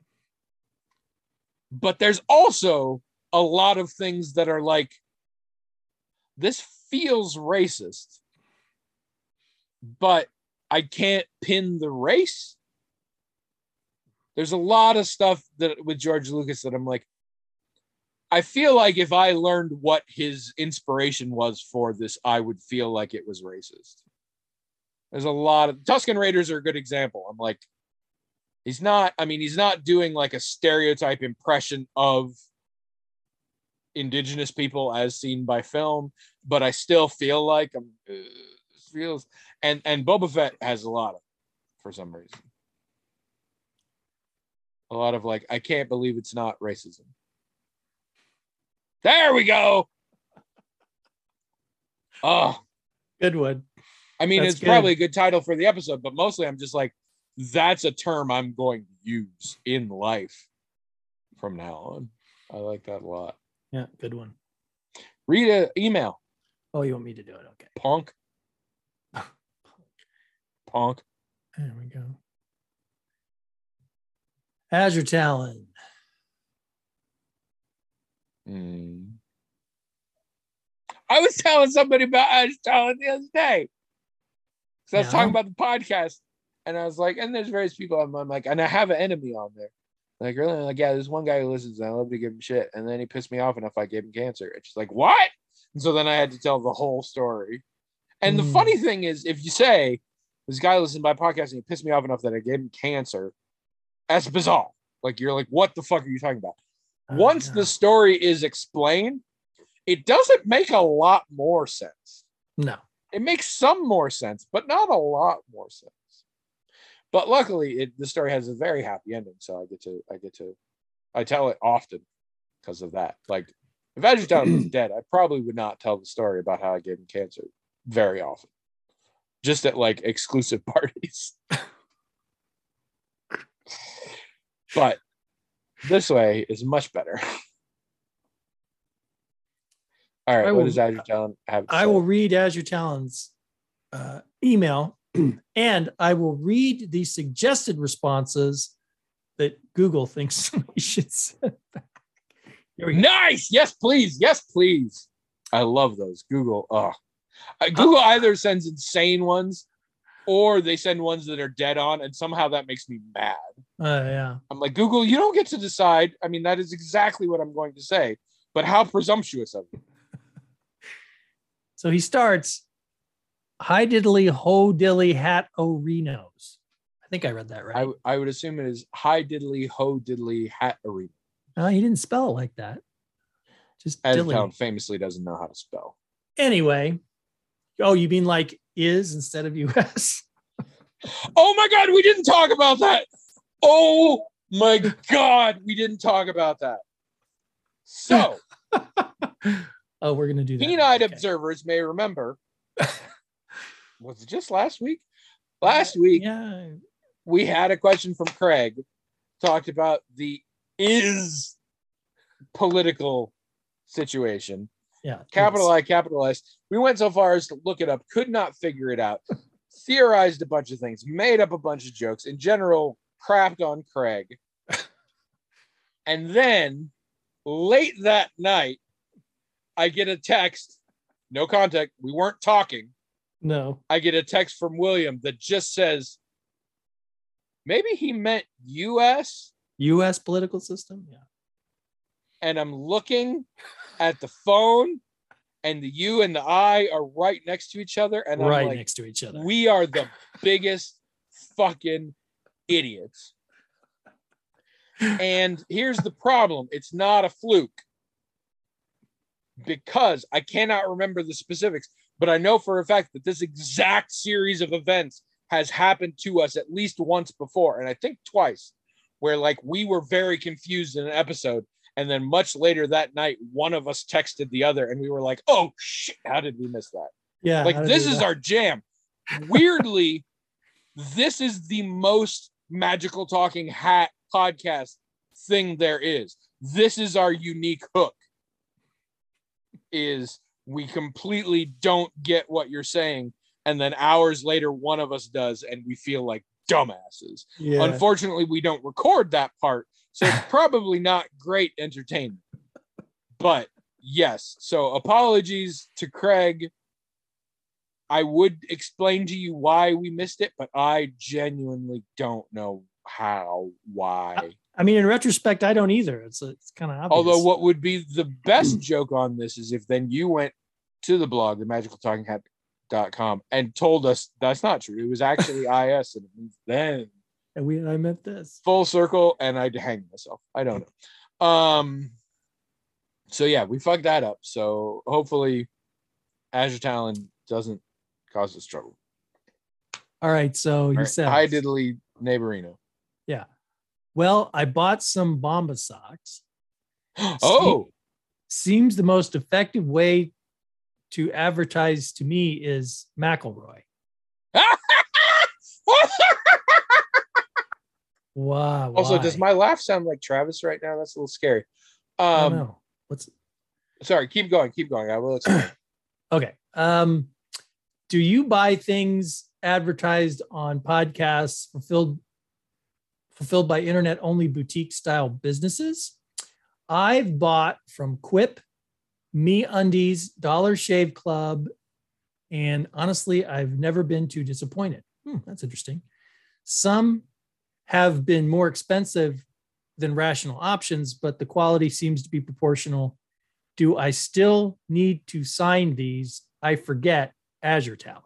but there's also a lot of things that are like, this feels racist, but I can't pin the race. There's a lot of stuff that with George Lucas that I'm like, I feel like if I learned what his inspiration was for this, I would feel like it was racist. There's a lot of Tusken Raiders are a good example. I'm like, he's not, I mean, he's not doing like a stereotype impression of indigenous people as seen by film, but I still feel like I'm uh, feels and and Boba Fett has a lot of, for some reason, a lot of like, I can't believe it's not racism. There we go. Oh, Good one. I mean, That's it's good. probably a good title for the episode, but mostly I'm just like, that's a term I'm going to use in life from now on. I like that a lot. Yeah, good one. Read an email. Oh, you want me to do it? Okay. Punk. Punk. There we go. Azure Talon. Hmm. I was telling somebody about Azure Talon the other day. So I was Yeah. talking about the podcast, and I was like, and there's various people. I'm, I'm like, and I have an enemy on there. Like, really? I'm like, yeah, there's one guy who listens, and I love to give him shit. And then he pissed me off enough I gave him cancer. And she's like, what? And so then I had to tell the whole story. And the Mm. funny thing is, if you say this guy listened to my podcast and he pissed me off enough that I gave him cancer, that's bizarre. Like, you're like, what the fuck are you talking about? Uh, Once yeah. the story is explained, it doesn't make a lot more sense. No. It makes some more sense, but not a lot more sense. But luckily, it, the story has a very happy ending, so I get to, I get to, I tell it often because of that. Like, if Azure Talon was dead, I probably would not tell the story about how I gave him cancer very often, just at like exclusive parties. But this way is much better. All right, I what will- does Azure Talon have to I say? will read Azure Talon's uh, email and I will read the suggested responses that Google thinks we should send back. Here we go. Nice. Yes, please. Yes, please. I love those. Google. Oh, Uh, Google either sends insane ones or they send ones that are dead on, and somehow that makes me mad. Uh, yeah. I'm like, Google, you don't get to decide. I mean, that is exactly what I'm going to say, but how presumptuous of you. So he starts, hi diddly ho dilly hat o Renos. I think I read that right. I, w- I would assume it is hi diddly ho diddly hat arena. No, he didn't spell it like that. Just As dilly. Town famously doesn't know how to spell. Anyway. Oh, you mean like is instead of U S? Oh my God, we didn't talk about that. Oh my God, we didn't talk about that. So, Oh, we're gonna do that. keen-eyed Okay. observers may remember. Was it just last week? Last week, Yeah. we had a question from Craig, talked about the is political situation. Yeah. Capital I, capital S. We went so far as to look it up, could not figure it out, theorized a bunch of things, made up a bunch of jokes, in general, crapped on Craig. And then late that night, I get a text, no contact, we weren't talking. No. I get a text from William that just says, maybe he meant U S. U S political system. Yeah. And I'm looking at the phone, and the U and the I are right next to each other. And Right I'm like, next to each other. we are the biggest fucking idiots. And here's the problem. It's not a fluke. Because I cannot remember the specifics, but I know for a fact that this exact series of events has happened to us at least once before, and I think twice, where like we were very confused in an episode, and then much later that night, one of us texted the other, and we were like, "Oh shit, how did we miss that?" Yeah. how Like to this do is that. our jam. Weirdly, this is the most magical talking hat podcast thing there is. This is our unique hook. Is we completely don't get what you're saying, and then hours later one of us does, and we feel like dumbasses. Yeah. Unfortunately, we don't record that part, so it's probably not great entertainment. But yes, so apologies to Craig. I would explain to you why we missed it, but I genuinely don't know how, why. I mean, in retrospect, I don't either. It's it's kind of obvious. Although what would be the best joke on this is if then you went to the blog, the magical talking hat dot com, and told us that's not true. It was actually I S, and then and we I meant this. full circle, and I'd hang myself. I don't know. Um. So yeah, we fucked that up. So hopefully, Azure Talon doesn't cause us trouble. All right. So he All right. says, Hi, diddly neighborino. yeah. Well, I bought some Bomba socks. Oh, Seems the most effective way to advertise to me is McElroy. Wow. also, why? does my laugh sound like Travis right now? That's a little scary. I don't Um, know. What's sorry, keep going, keep going. I will explain. okay. Um, do you buy things advertised on podcasts fulfilled fulfilled by internet only boutique style businesses? I've bought from Quip, Me Undies, Dollar Shave Club, and honestly, I've never been too disappointed. Hmm, that's interesting. Some have been more expensive than rational options, but the quality seems to be proportional. Do I still need to sign these? I forget Azure Talent.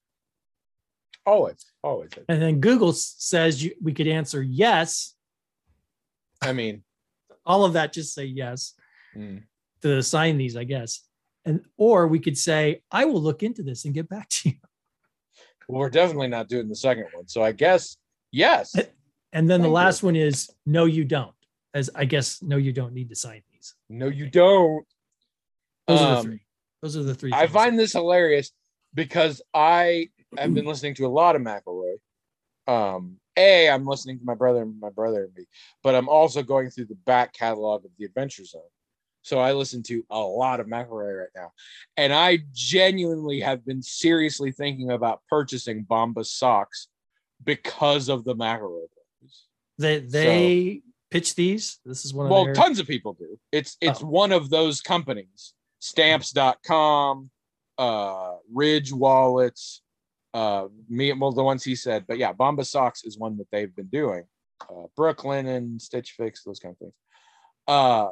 Always, always. And then Google says you, we could answer yes. I mean, all of that, just say yes mm. to sign these, I guess. And or we could say, I will look into this and get back to you. Well, we're definitely not doing the second one. So I guess yes. And then Thank the last you. one is no, you don't. As I guess, no, you don't need to sign these. No, you don't. Those um, are the three. Those are the three. I things. find this hilarious because I have been listening to a lot of McElroy. Um, A, I'm listening to my brother and my brother and me, but I'm also going through the back catalog of the Adventure Zone. So I listen to a lot of McElroy right now. And I genuinely have been seriously thinking about purchasing Bombas socks because of the McElroy brothers. They they so, pitch these. This is one of well, their... tons of people do. It's it's oh. one of those companies. Stamps dot com, uh, Ridge Wallets, uh, me, well, the ones he said. But yeah, Bombas socks is one that they've been doing. Uh, Brooklyn and Stitch Fix, those kind of things. Uh,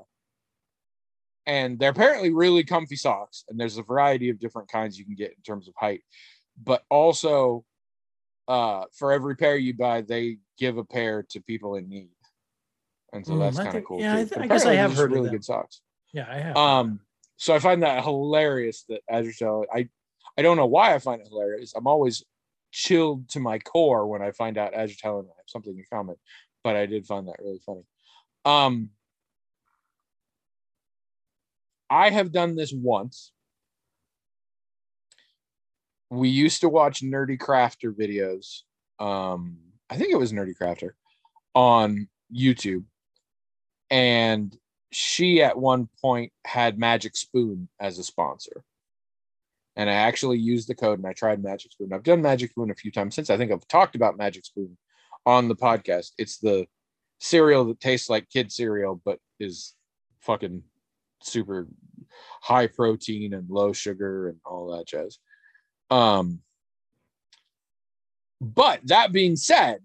and they're apparently really comfy socks. And there's a variety of different kinds you can get in terms of height. But also, uh, for every pair you buy, they give a pair to people in need. And so mm, that's kind of cool. Yeah, too. I, th- I guess I have heard really of good socks. Yeah, I have. Um, so I find that hilarious that Azure Talent, I, I don't know why I find it hilarious. I'm always chilled to my core when I find out Azure Talent have something in common, but I did find that really funny. Um, I have done this once. We used to watch Nerdy Crafter videos. Um, I think it was Nerdy Crafter on YouTube. And she at one point had Magic Spoon as a sponsor. And I actually used the code and I tried Magic Spoon. I've done Magic Spoon a few times since. I think I've talked about Magic Spoon on the podcast. It's the cereal that tastes like kid cereal, but is fucking super high protein and low sugar and all that jazz. Um, but that being said,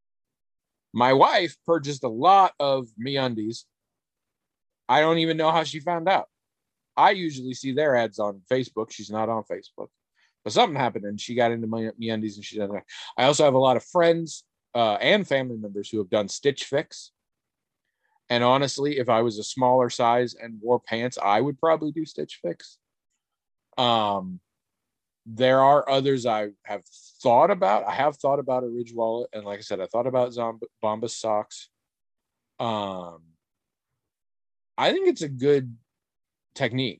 my wife purchased a lot of MeUndies. I don't even know how she found out. I usually see their ads on Facebook. She's not on Facebook. But something happened and she got into MeUndies and she did that. I also have a lot of friends uh, and family members who have done Stitch Fix. And honestly, if I was a smaller size and wore pants, I would probably do Stitch Fix. Um, there are others I have thought about. I have thought about a Ridge Wallet. And like I said, I thought about Zomb- Bombas socks. Um, I think it's a good technique.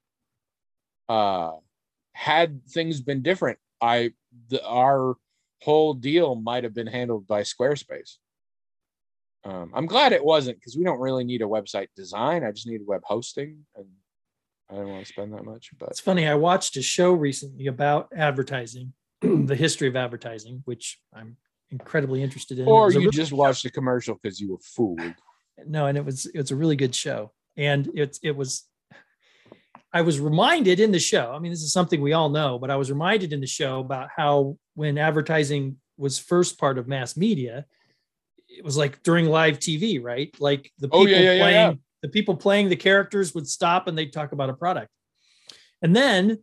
Uh, had things been different, I the, our whole deal might have been handled by Squarespace. Um, I'm glad it wasn't because we don't really need a website design. I just need web hosting, and I don't want to spend that much. But it's funny. I watched a show recently about advertising, the history of advertising, which I'm incredibly interested in. Or you really just watched a commercial because you were fooled. No, and it was it's a really good show, and it's it was. I was reminded in the show. I mean, this is something we all know, but I was reminded in the show about how when advertising was first part of mass media, it was like during live T V, right? Like the people oh, yeah, yeah, playing yeah, yeah. the people playing the characters would stop and they'd talk about a product, and then,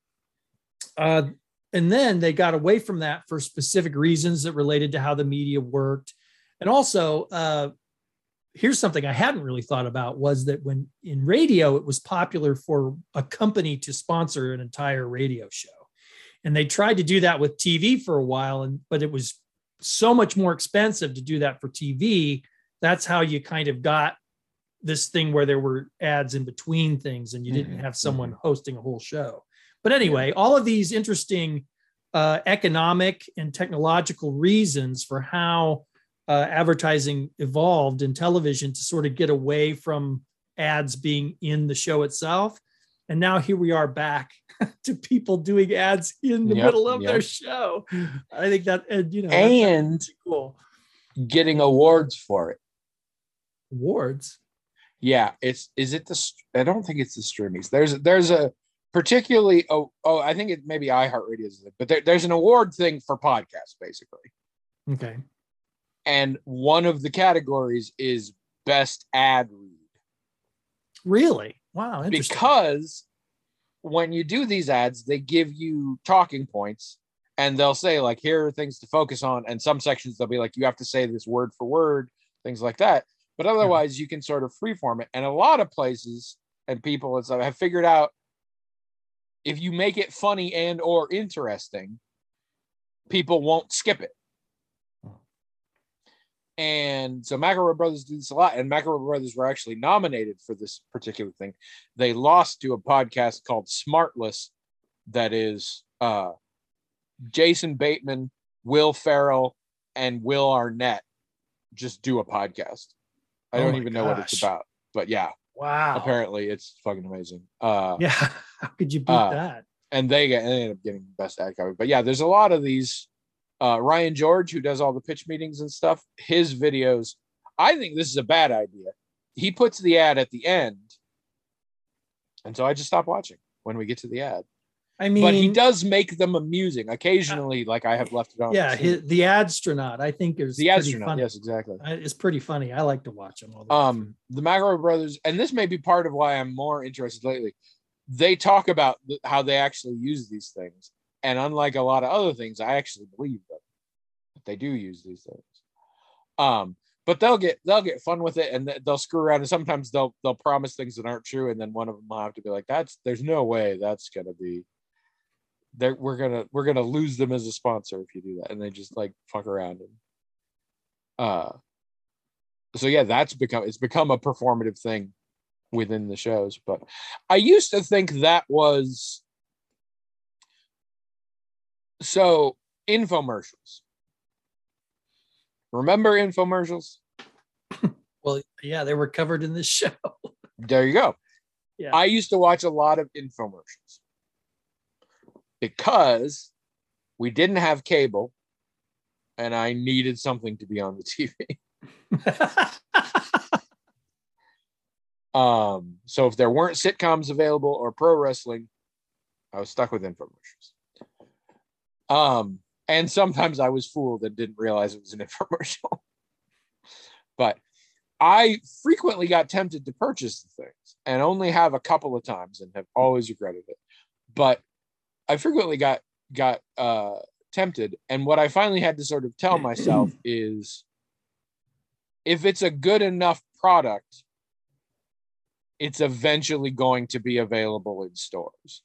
uh, and then they got away from that for specific reasons that related to how the media worked, and also. Uh, Here's something I hadn't really thought about was that when in radio, it was popular for a company to sponsor an entire radio show. And they tried to do that with T V for a while, and but it was so much more expensive to do that for T V. That's how you kind of got this thing where there were ads in between things and you didn't Mm-hmm. have someone Mm-hmm. hosting a whole show. But anyway, Yeah. all of these interesting uh, economic and technological reasons for how Uh, advertising evolved in television to sort of get away from ads being in the show itself. And now here we are back to people doing ads in the Yep, middle of yep. their show. I think that, and you know, And that's cool. Getting awards for it. Awards. Yeah, it's is it the I don't think it's the streamings. There's there's a particularly oh oh I think it maybe iHeartRadio's it, but there, there's an award thing for podcasts basically. Okay. And one of the categories is best ad read. Really? Wow. Interesting. Because when you do these ads, they give you talking points and they'll say, like, here are things to focus on. And some sections they'll be like, you have to say this word for word, things like that. But otherwise, yeah. you can sort of freeform it. And a lot of places and people and stuff have figured out if you make it funny and or interesting, people won't skip it. And so McElroy Brothers do this a lot. And McElroy Brothers were actually nominated for this particular thing. They lost to a podcast called Smartless that is uh, Jason Bateman, Will Ferrell, and Will Arnett just do a podcast. I Oh don't my even know what it's gosh. about. But yeah, Wow. apparently it's fucking amazing. Uh, Yeah. How could you beat uh, that? and they, get, they end up getting best ad copy. But yeah, there's a lot of these. Uh, Ryan George, who does all the pitch meetings and stuff, his videos, I think this is a bad idea. He puts the ad at the end. And so I just stop watching when we get to the ad. I mean, but he does make them amusing. Occasionally, uh, like I have left it on. Yeah, his, the Adstronaut, I think is the pretty Adstronaut. funny. Yes, exactly. It's pretty funny. I like to watch them all the Um, the McElroy Brothers, and this may be part of why I'm more interested lately. They talk about th- how they actually use these things. And unlike a lot of other things, I actually believe them. They do use these things. Um, but they'll get they'll get fun with it and they'll screw around. And sometimes they'll they'll promise things that aren't true. And then one of them will have to be like, that's there's no way that's gonna be there. We're gonna we're gonna lose them as a sponsor if you do that. And they just like fuck around and uh so yeah, that's become it's become a performative thing within the shows. But I used to think that was so infomercials. Remember infomercials? Well, yeah, they were covered in this show. There you go. Yeah. I used to watch a lot of infomercials because we didn't have cable and I needed something to be on the T V. um, so if there weren't sitcoms available or pro wrestling, I was stuck with infomercials. Um, And sometimes I was fooled and didn't realize it was an infomercial. But I frequently got tempted to purchase the things and only have a couple of times and have always regretted it. But I frequently got got uh, tempted. And what I finally had to sort of tell myself is if it's a good enough product, it's eventually going to be available in stores.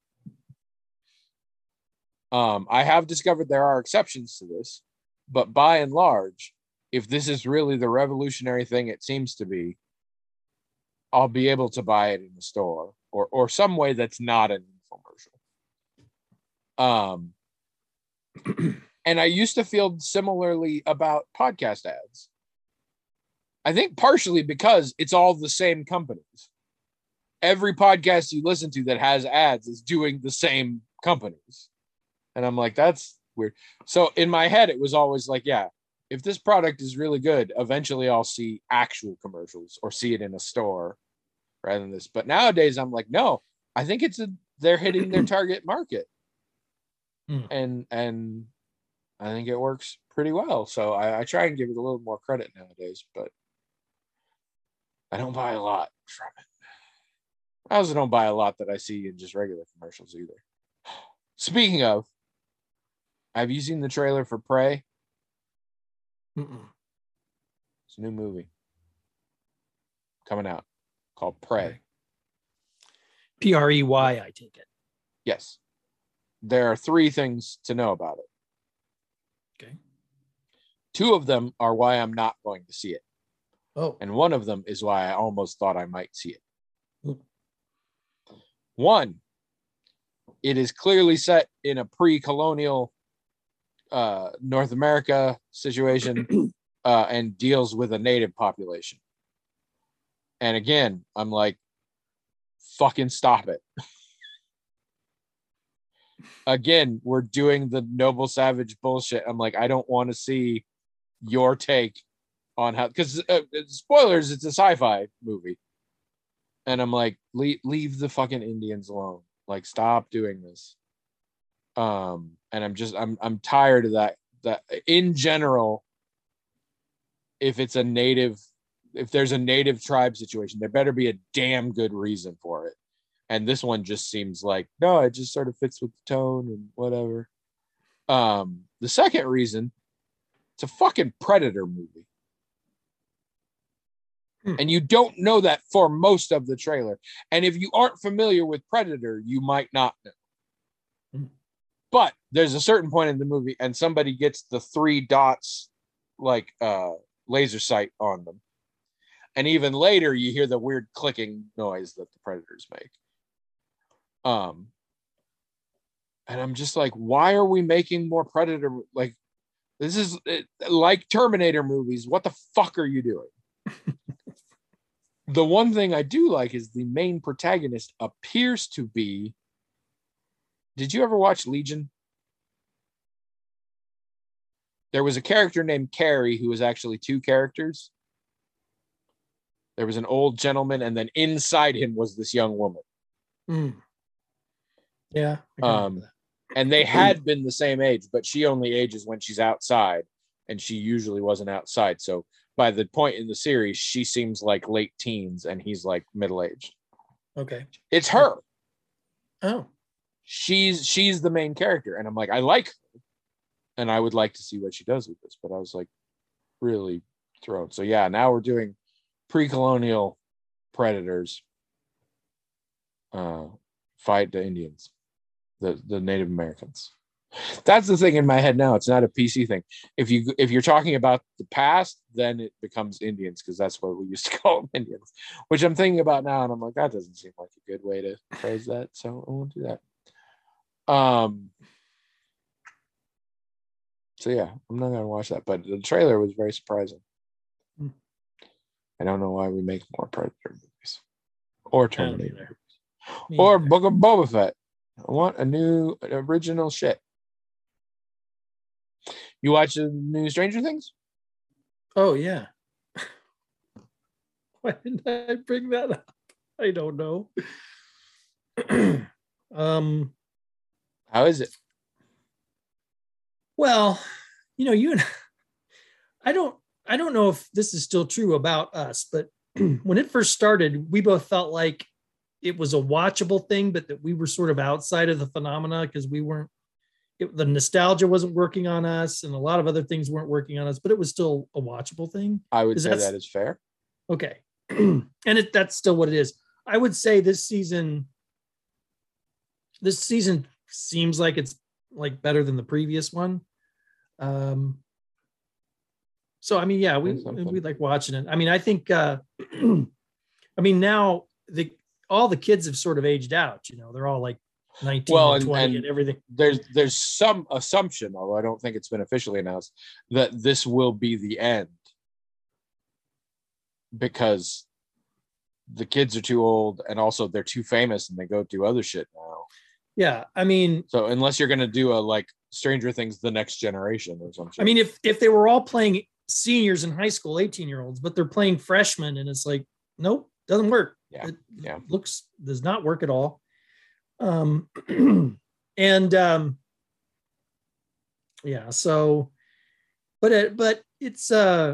Um, I have discovered there are exceptions to this, but by and large, if this is really the revolutionary thing it seems to be, I'll be able to buy it in the store or or some way that's not an infomercial. Um, and I used to feel similarly about podcast ads. I think partially because it's all the same companies. Every podcast you listen to that has ads is doing the same companies. And I'm like, that's weird. So in my head, it was always like, yeah, if this product is really good, eventually I'll see actual commercials or see it in a store rather than this. But nowadays I'm like, no, I think it's a, they're hitting their target market. Mm. And, and I think it works pretty well. So I, I try and give it a little more credit nowadays, but I don't buy a lot from it. I also don't buy a lot that I see in just regular commercials either. Speaking of, have you seen the trailer for Prey? Mm-mm. It's a new movie coming out called Prey. P R E Y, I take it. Yes. There are three things to know about it. Okay. Two of them are why I'm not going to see it. Oh. And one of them is why I almost thought I might see it. Mm. One, it is clearly set in a pre-colonial uh, North America situation uh, and deals with a native population. And again, I'm like, fucking stop it. again, we're doing the Noble Savage bullshit. I'm like, I don't want to see your take on how, because uh, spoilers, it's a sci-fi movie. And I'm like, leave, leave the fucking Indians alone. Like, stop doing this. Um, and I'm just, I'm, I'm tired of that. That in general, if it's a native, if there's a native tribe situation, there better be a damn good reason for it. And this one just seems like, no, it just sort of fits with the tone and whatever. Um, the second reason, it's a fucking Predator movie. Hmm. And you don't know that for most of the trailer. And if you aren't familiar with Predator, you might not know. Hmm. But there's a certain point in the movie and somebody gets the three dots like uh, laser sight on them. And even later, you hear the weird clicking noise that the Predators make. Um, and I'm just like, why are we making more Predator? Like, this is it, like Terminator movies. What the fuck are you doing? The one thing I do like is the main protagonist appears to be. Did you ever watch Legion? There was a character named Carrie who was actually two characters. There was an old gentleman, and then inside him was this young woman. Mm. Yeah. Um, and they had been the same age, but she only ages when she's outside, and she usually wasn't outside. So by the point in the series, she seems like late teens, and he's like middle-aged. Okay. It's her. Oh. She's she's the main character, and I'm like, I like her, and I would like to see what she does with this. But I was like, really thrown. So yeah, now we're doing pre-colonial predators uh, fight the Indians. The, the Native Americans. That's the thing in my head now. It's not a P C thing. If you if you're talking about the past, then it becomes Indians because that's what we used to call them, Indians. Which I'm thinking about now, and I'm like, that doesn't seem like a good way to phrase that. So I won't do that. Um. So yeah, I'm not gonna watch that. But the trailer was very surprising. Hmm. I don't know why we make more Predator movies or Terminator movies or Book of Boba Fett. I want a new original shit. You watch the new Stranger Things? Oh, yeah. Why didn't I bring that up? I don't know. um, How is it? Well, you know, you and I don't I don't know if this is still true about us, but when it first started, we both felt like it was a watchable thing, but that we were sort of outside of the phenomena because we weren't, it, the nostalgia wasn't working on us and a lot of other things weren't working on us, but it was still a watchable thing. I would say that is fair. Okay. And it, that's still what it is. I would say this season, this season seems like it's like better than the previous one. Um, so, I mean, yeah, we, we like watching it. I mean, I think, uh, I mean, now the, all the kids have sort of aged out, you know, they're all like nineteen well, and, and twenty and, and everything. There's there's some assumption, although I don't think it's been officially announced, that this will be the end because the kids are too old and also they're too famous and they go do other shit now. Yeah, I mean, so unless you're gonna do a like Stranger Things the next generation or something. I mean, if if they were all playing seniors in high school, eighteen year olds, but they're playing freshmen, and it's like, nope, doesn't work. Yeah, it yeah, looks does not work at all. Um, and um, yeah, so, but it, but it's uh,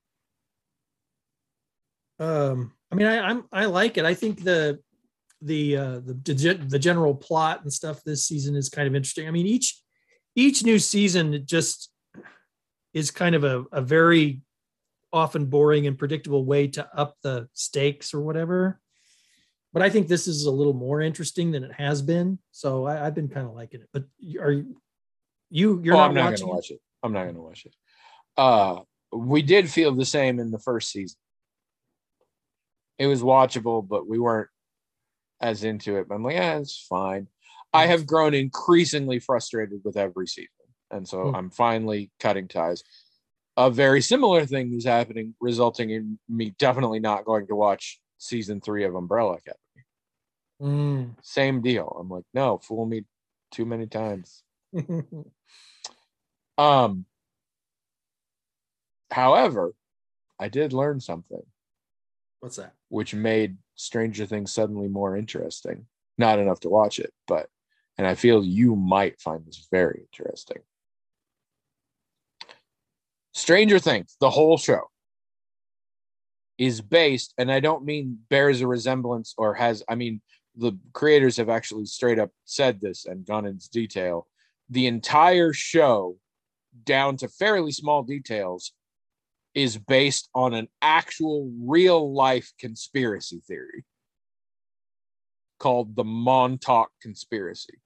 um, I mean, I I'm I like it. I think the the uh, the the general plot and stuff this season is kind of interesting. I mean, each each new season just is kind of a, a very often boring and predictable way to up the stakes or whatever. But I think this is a little more interesting than it has been. So I, I've been kind of liking it. But are you, you you're oh, not, I'm not going to watch it. I'm not going to watch it. Uh, we did feel the same in the first season. It was watchable, but we weren't as into it. But I'm like, yeah, it's fine. I have grown increasingly frustrated with every season. And so hmm. I'm finally cutting ties. A very similar thing is happening, resulting in me definitely not going to watch season three of Umbrella Academy. Mm. Same deal. I'm like, no, fool me too many times. Um, however, I did learn something. What's that? Which made Stranger Things suddenly more interesting. Not enough to watch it, but, and I feel you might find this very interesting. Stranger Things, the whole show, is based, and I don't mean bears a resemblance or has, I mean, the creators have actually straight up said this and gone into detail. The entire show, down to fairly small details, is based on an actual real life conspiracy theory called the Montauk Conspiracy.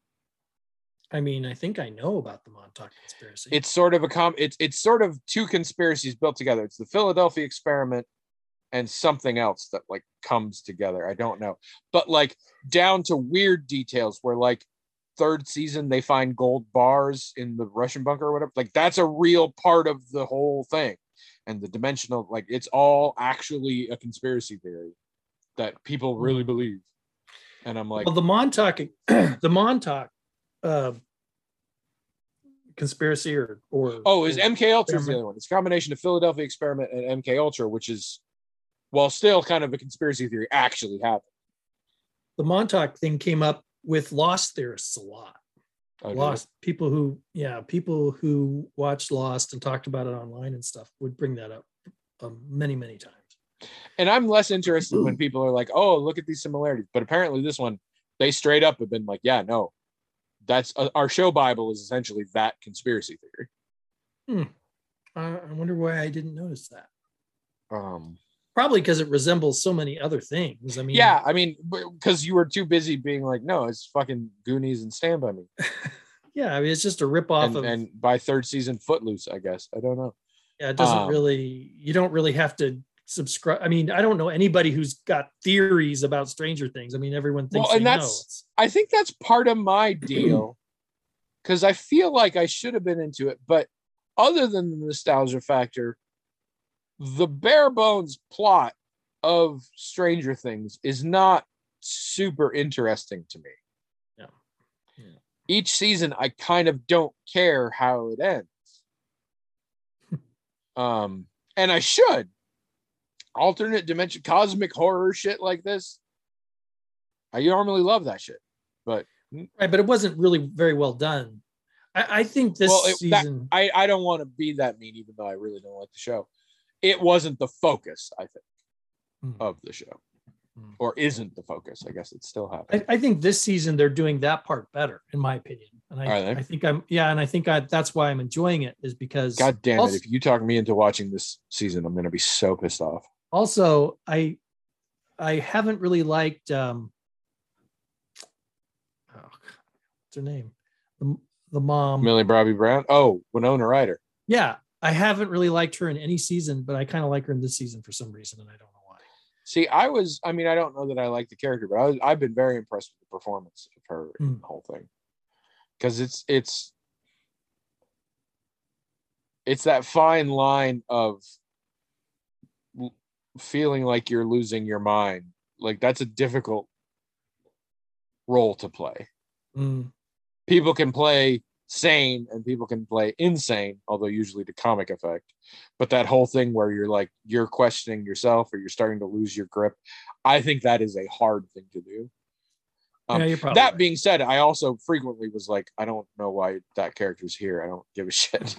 I mean, I think I know about the Montauk Conspiracy. It's sort of a com it's it's sort of two conspiracies built together. It's the Philadelphia experiment and something else that like comes together. I don't know. But like down to weird details where like third season they find gold bars in the Russian bunker or whatever. Like that's a real part of the whole thing. And the dimensional, like it's all actually a conspiracy theory that people really believe. And I'm like, well, the Montauk, the Montauk uh, conspiracy, or or oh, is M K Ultra the other one? It's a combination of Philadelphia experiment and M K Ultra, which is, well, still kind of a conspiracy theory, actually happened. The Montauk thing came up with Lost theorists a lot. Oh, Lost people who, yeah, people who watched Lost and talked about it online and stuff would bring that up um, many, many times. And I'm less interested when people are like, "Oh, look at these similarities." But apparently, this one, they straight up have been like, "Yeah, no, that's uh, our show Bible is essentially that conspiracy theory." Hmm. Uh, I wonder why I didn't notice that. Um, Probably because it resembles so many other things. I mean, yeah, I mean, because you were too busy being like, "No, it's fucking Goonies and Stand By Me." Yeah, I mean, it's just a ripoff and, of. And by third season, Footloose, I guess. I don't know. Yeah, it doesn't um, really. You don't really have to subscribe. I mean, I don't know anybody who's got theories about Stranger Things. I mean, everyone thinks well, and they that's. know. I think that's part of my deal, because I feel like I should have been into it, but other than the nostalgia factor, the bare bones plot of Stranger Things is not super interesting to me. Yeah. Yeah. Each season, I kind of don't care how it ends. um, and I should. Alternate dimension, cosmic horror shit like this. I normally love that shit, but right, but it wasn't really very well done. I, I think this well, it, season. That, I I don't want to be that mean, even though I really don't like the show. It wasn't the focus, I think, mm. of the show, mm. or isn't the focus. I guess it's still happening. I, I think this season they're doing that part better, in my opinion. And I, I think I'm yeah, and I think I, that's why I'm enjoying it, is because. God damn also, it! If you talk me into watching this season, I'm going to be so pissed off. Also, I I haven't really liked um oh, what's her name? The, the mom. Millie Bobby Brown. Oh, Winona Ryder. Yeah. I haven't really liked her in any season, but I kind of like her in this season for some reason, and I don't know why. See, I was, I mean, I don't know that I like the character, but I was, I've been very impressed with the performance of her in mm. the whole thing. Because it's, it's, it's that fine line of feeling like you're losing your mind. Like that's a difficult role to play. Mm. People can play sane and people can play insane, although usually to comic effect. But that whole thing where you're like, you're questioning yourself or you're starting to lose your grip, I think that is a hard thing to do. Um, yeah, that right. being said, I also frequently was like, I don't know why that character's here. I don't give a shit.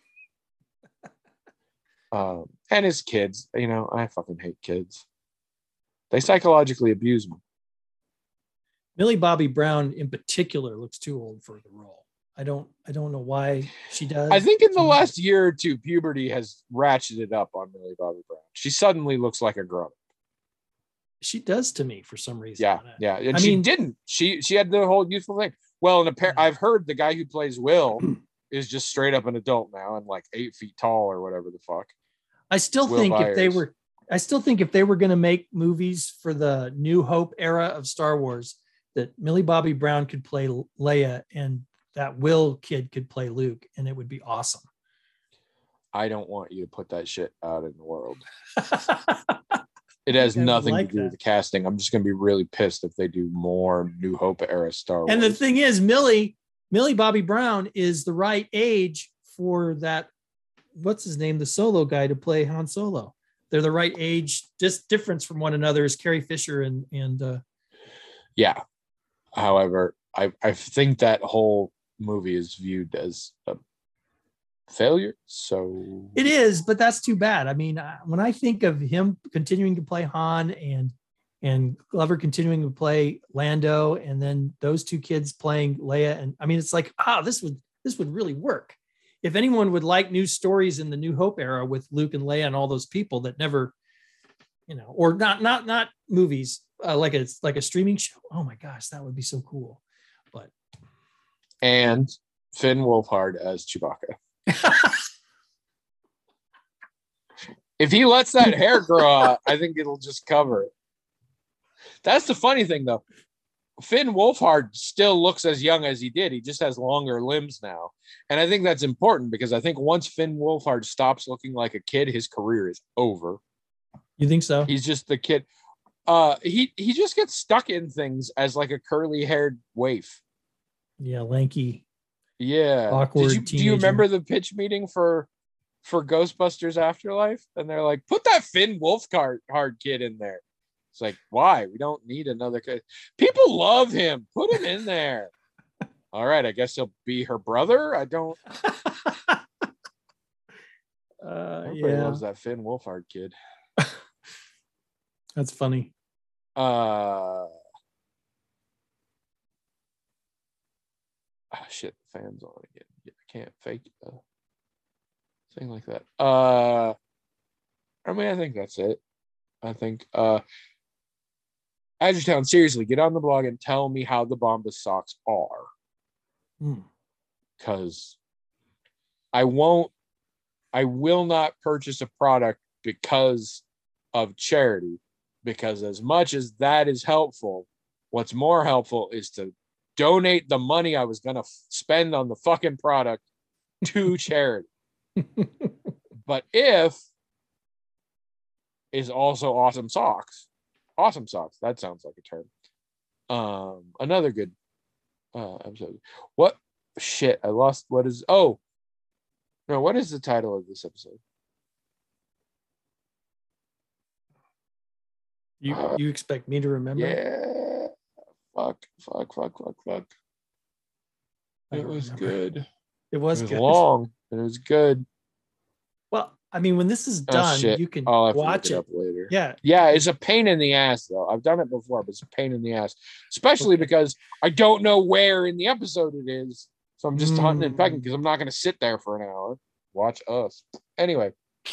Um, and his kids, you know, I fucking hate kids. They psychologically abuse me. Millie Bobby Brown in particular looks too old for the role. I don't I don't know why she does. I think in the last year or two, puberty has ratcheted up on Millie Bobby Brown. She suddenly looks like a grown-up. She does to me for some reason. Yeah, yeah. And I she mean, didn't. She she had the whole youthful thing. Well, and appa- I've heard the guy who plays Will is just straight up an adult now and like eight feet tall or whatever the fuck. I still Will think Byers. if they were, I still think if they were going to make movies for the New Hope era of Star Wars, that Millie Bobby Brown could play Leia and that Will kid could play Luke, and it would be awesome. I don't want you to put that shit out in the world. It has I would nothing like to do that. with the casting. I'm just gonna be really pissed if they do more New Hope era Star Wars. And the thing is, Millie, Millie Bobby Brown is the right age for that. What's his name? The Solo guy to play Han Solo. They're the right age. Just difference from one another is Carrie Fisher and and uh, yeah. However, I I think that whole movie is viewed as a failure. So it is, but that's too bad. I mean, uh, when I think of him continuing to play Han and and Glover continuing to play Lando, and then those two kids playing Leia, and I mean, it's like, ah, oh, this would this would really work. If anyone would like new stories in the New Hope era with Luke and Leia and all those people that never, you know, or not not not movies, uh, like a like a streaming show. Oh my gosh, that would be so cool. But and Finn Wolfhard as Chewbacca. If he lets that hair grow out, I think it'll just cover it. That's the funny thing, though. Finn Wolfhard still looks as young as he did. He just has longer limbs now. And I think that's important because I think once Finn Wolfhard stops looking like a kid, his career is over. You think so? He's just the kid. Uh, he, he just gets stuck in things as like a curly-haired waif. Yeah, lanky. Yeah. Awkward Did you, do you teenager. remember the pitch meeting for for Ghostbusters Afterlife? And they're like, put that Finn Wolfhard hard kid in there. It's like, why? We don't need another kid. People love him. Put him in there. All right, I guess he'll be her brother. I don't. uh, Everybody yeah, loves that Finn Wolfhard kid. that's funny. Uh, ah, shit, the fan's on again. I can't fake a thing like that. Uh, I mean, I think that's it. I think. Uh, Adgertown, seriously, get on the blog and tell me how the Bombas socks are. Because hmm. I won't, I will not purchase a product because of charity. Because as much as that is helpful, what's more helpful is to donate the money I was going to f- spend on the fucking product to charity. But if is also awesome socks. Awesome socks. That sounds like a term. Um, another good uh, episode. What shit? I lost. What is? Oh, no. What is the title of this episode? You uh, you expect me to remember? Yeah. Fuck. Fuck. Fuck. Fuck. Fuck. It was remember. good. It was, it was good. long. And it was good. Well, I mean, when this is done, oh, you can I'll have watch to look it. it up later. Yeah. Yeah, it's a pain in the ass, though. I've done it before, but it's a pain in the ass. Especially okay. because I don't know where in the episode it is. So I'm just mm. hunting and pecking because I'm not going to sit there for an hour. Watch us. Anyway.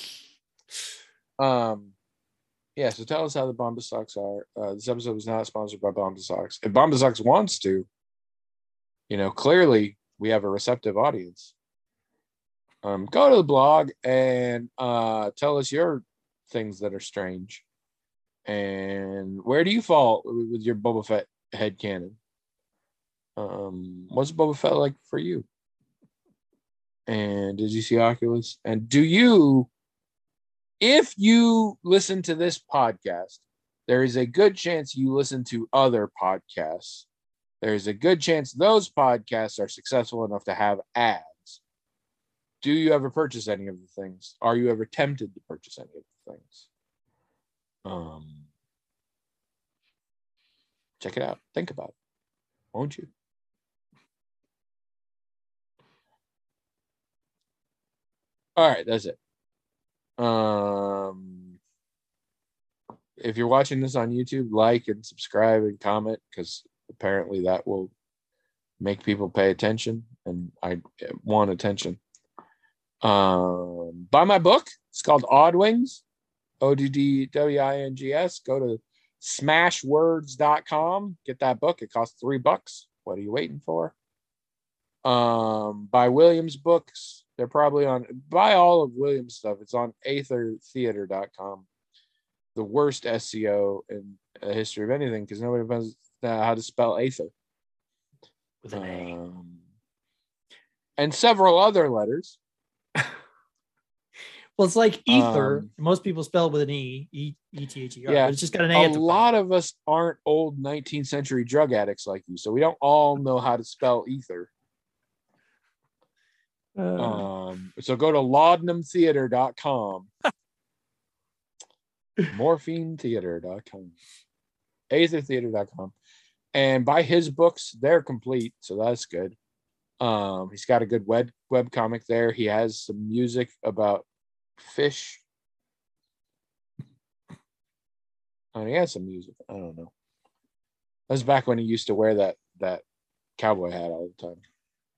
Um, yeah, so tell us how the Bombas socks are. Uh, this episode was not sponsored by Bombas socks. If Bombas socks wants to, you know, clearly we have a receptive audience. Um, go to the blog and uh, tell us your things that are strange. And where do you fall with your Boba Fett headcanon? Um, what's Boba Fett like for you? And did you see Oculus? And do you, if you listen to this podcast, there is a good chance you listen to other podcasts. There is a good chance those podcasts are successful enough to have ads. Do you ever purchase any of the things? Are you ever tempted to purchase any of the things? Um, check it out. Think about it. Won't you? All right, that's it. Um, if you're watching this on YouTube, like and subscribe and comment because apparently that will make people pay attention, and I want attention. Um, buy my book. It's called Odd Wings, O D D W I N G S. Go to smash words dot com. Get that book. It costs three bucks. What are you waiting for? Um, buy Williams books. They're probably on. Buy all of Williams stuff. It's on aether theater dot com. The worst S E O in the history of anything because nobody knows how to spell Aether. With an A. Um, and several other letters. Well, it's like ether. Um, Most people spell it with an E, E, E T H E R, Yeah. but it's just got an A A at the front. lot of us aren't old nineteenth century drug addicts like you, so we don't all know how to spell ether. Uh, Um, so go to laudanum theater dot com. morphine theater dot com. aether theater dot com. And buy his books. They're complete, so that's good. Um, he's got a good web web comic there. He has some music about fish. Oh, he has some music. I don't know. That was back when he used to wear that that cowboy hat all the time.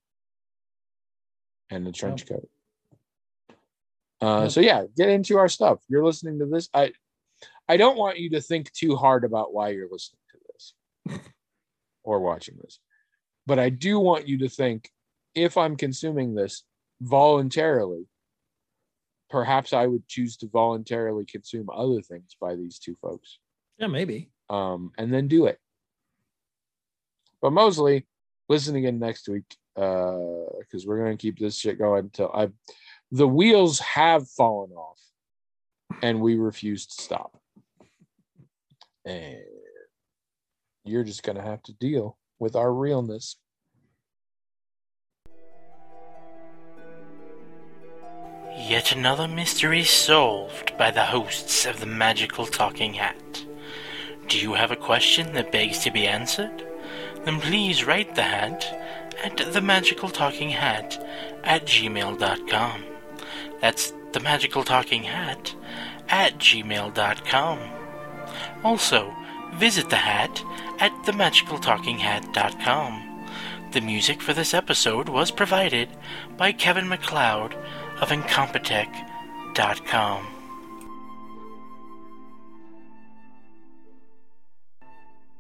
And the trench coat. Uh, Yep. So yeah, get into our stuff. You're listening to this. I I don't want you to think too hard about why you're listening to this or watching this. But I do want you to think, if I'm consuming this voluntarily, perhaps I would choose to voluntarily consume other things by these two folks. yeah, maybe. Um, and then do it. But mostly, listen again next week, because uh, we're going to keep this shit going until I, the wheels have fallen off, and we refuse to stop. And you're just going to have to deal with our realness. Yet another mystery solved by the hosts of the Magical Talking Hat. Do you have a question that begs to be answered? Then please write the hat at themagicaltalkinghat at gmail dot com. That's themagicaltalkinghat at gmail dot com. Also, visit the hat at themagicaltalkinghat dot com. The music for this episode was provided by Kevin MacLeod of incompetech dot com.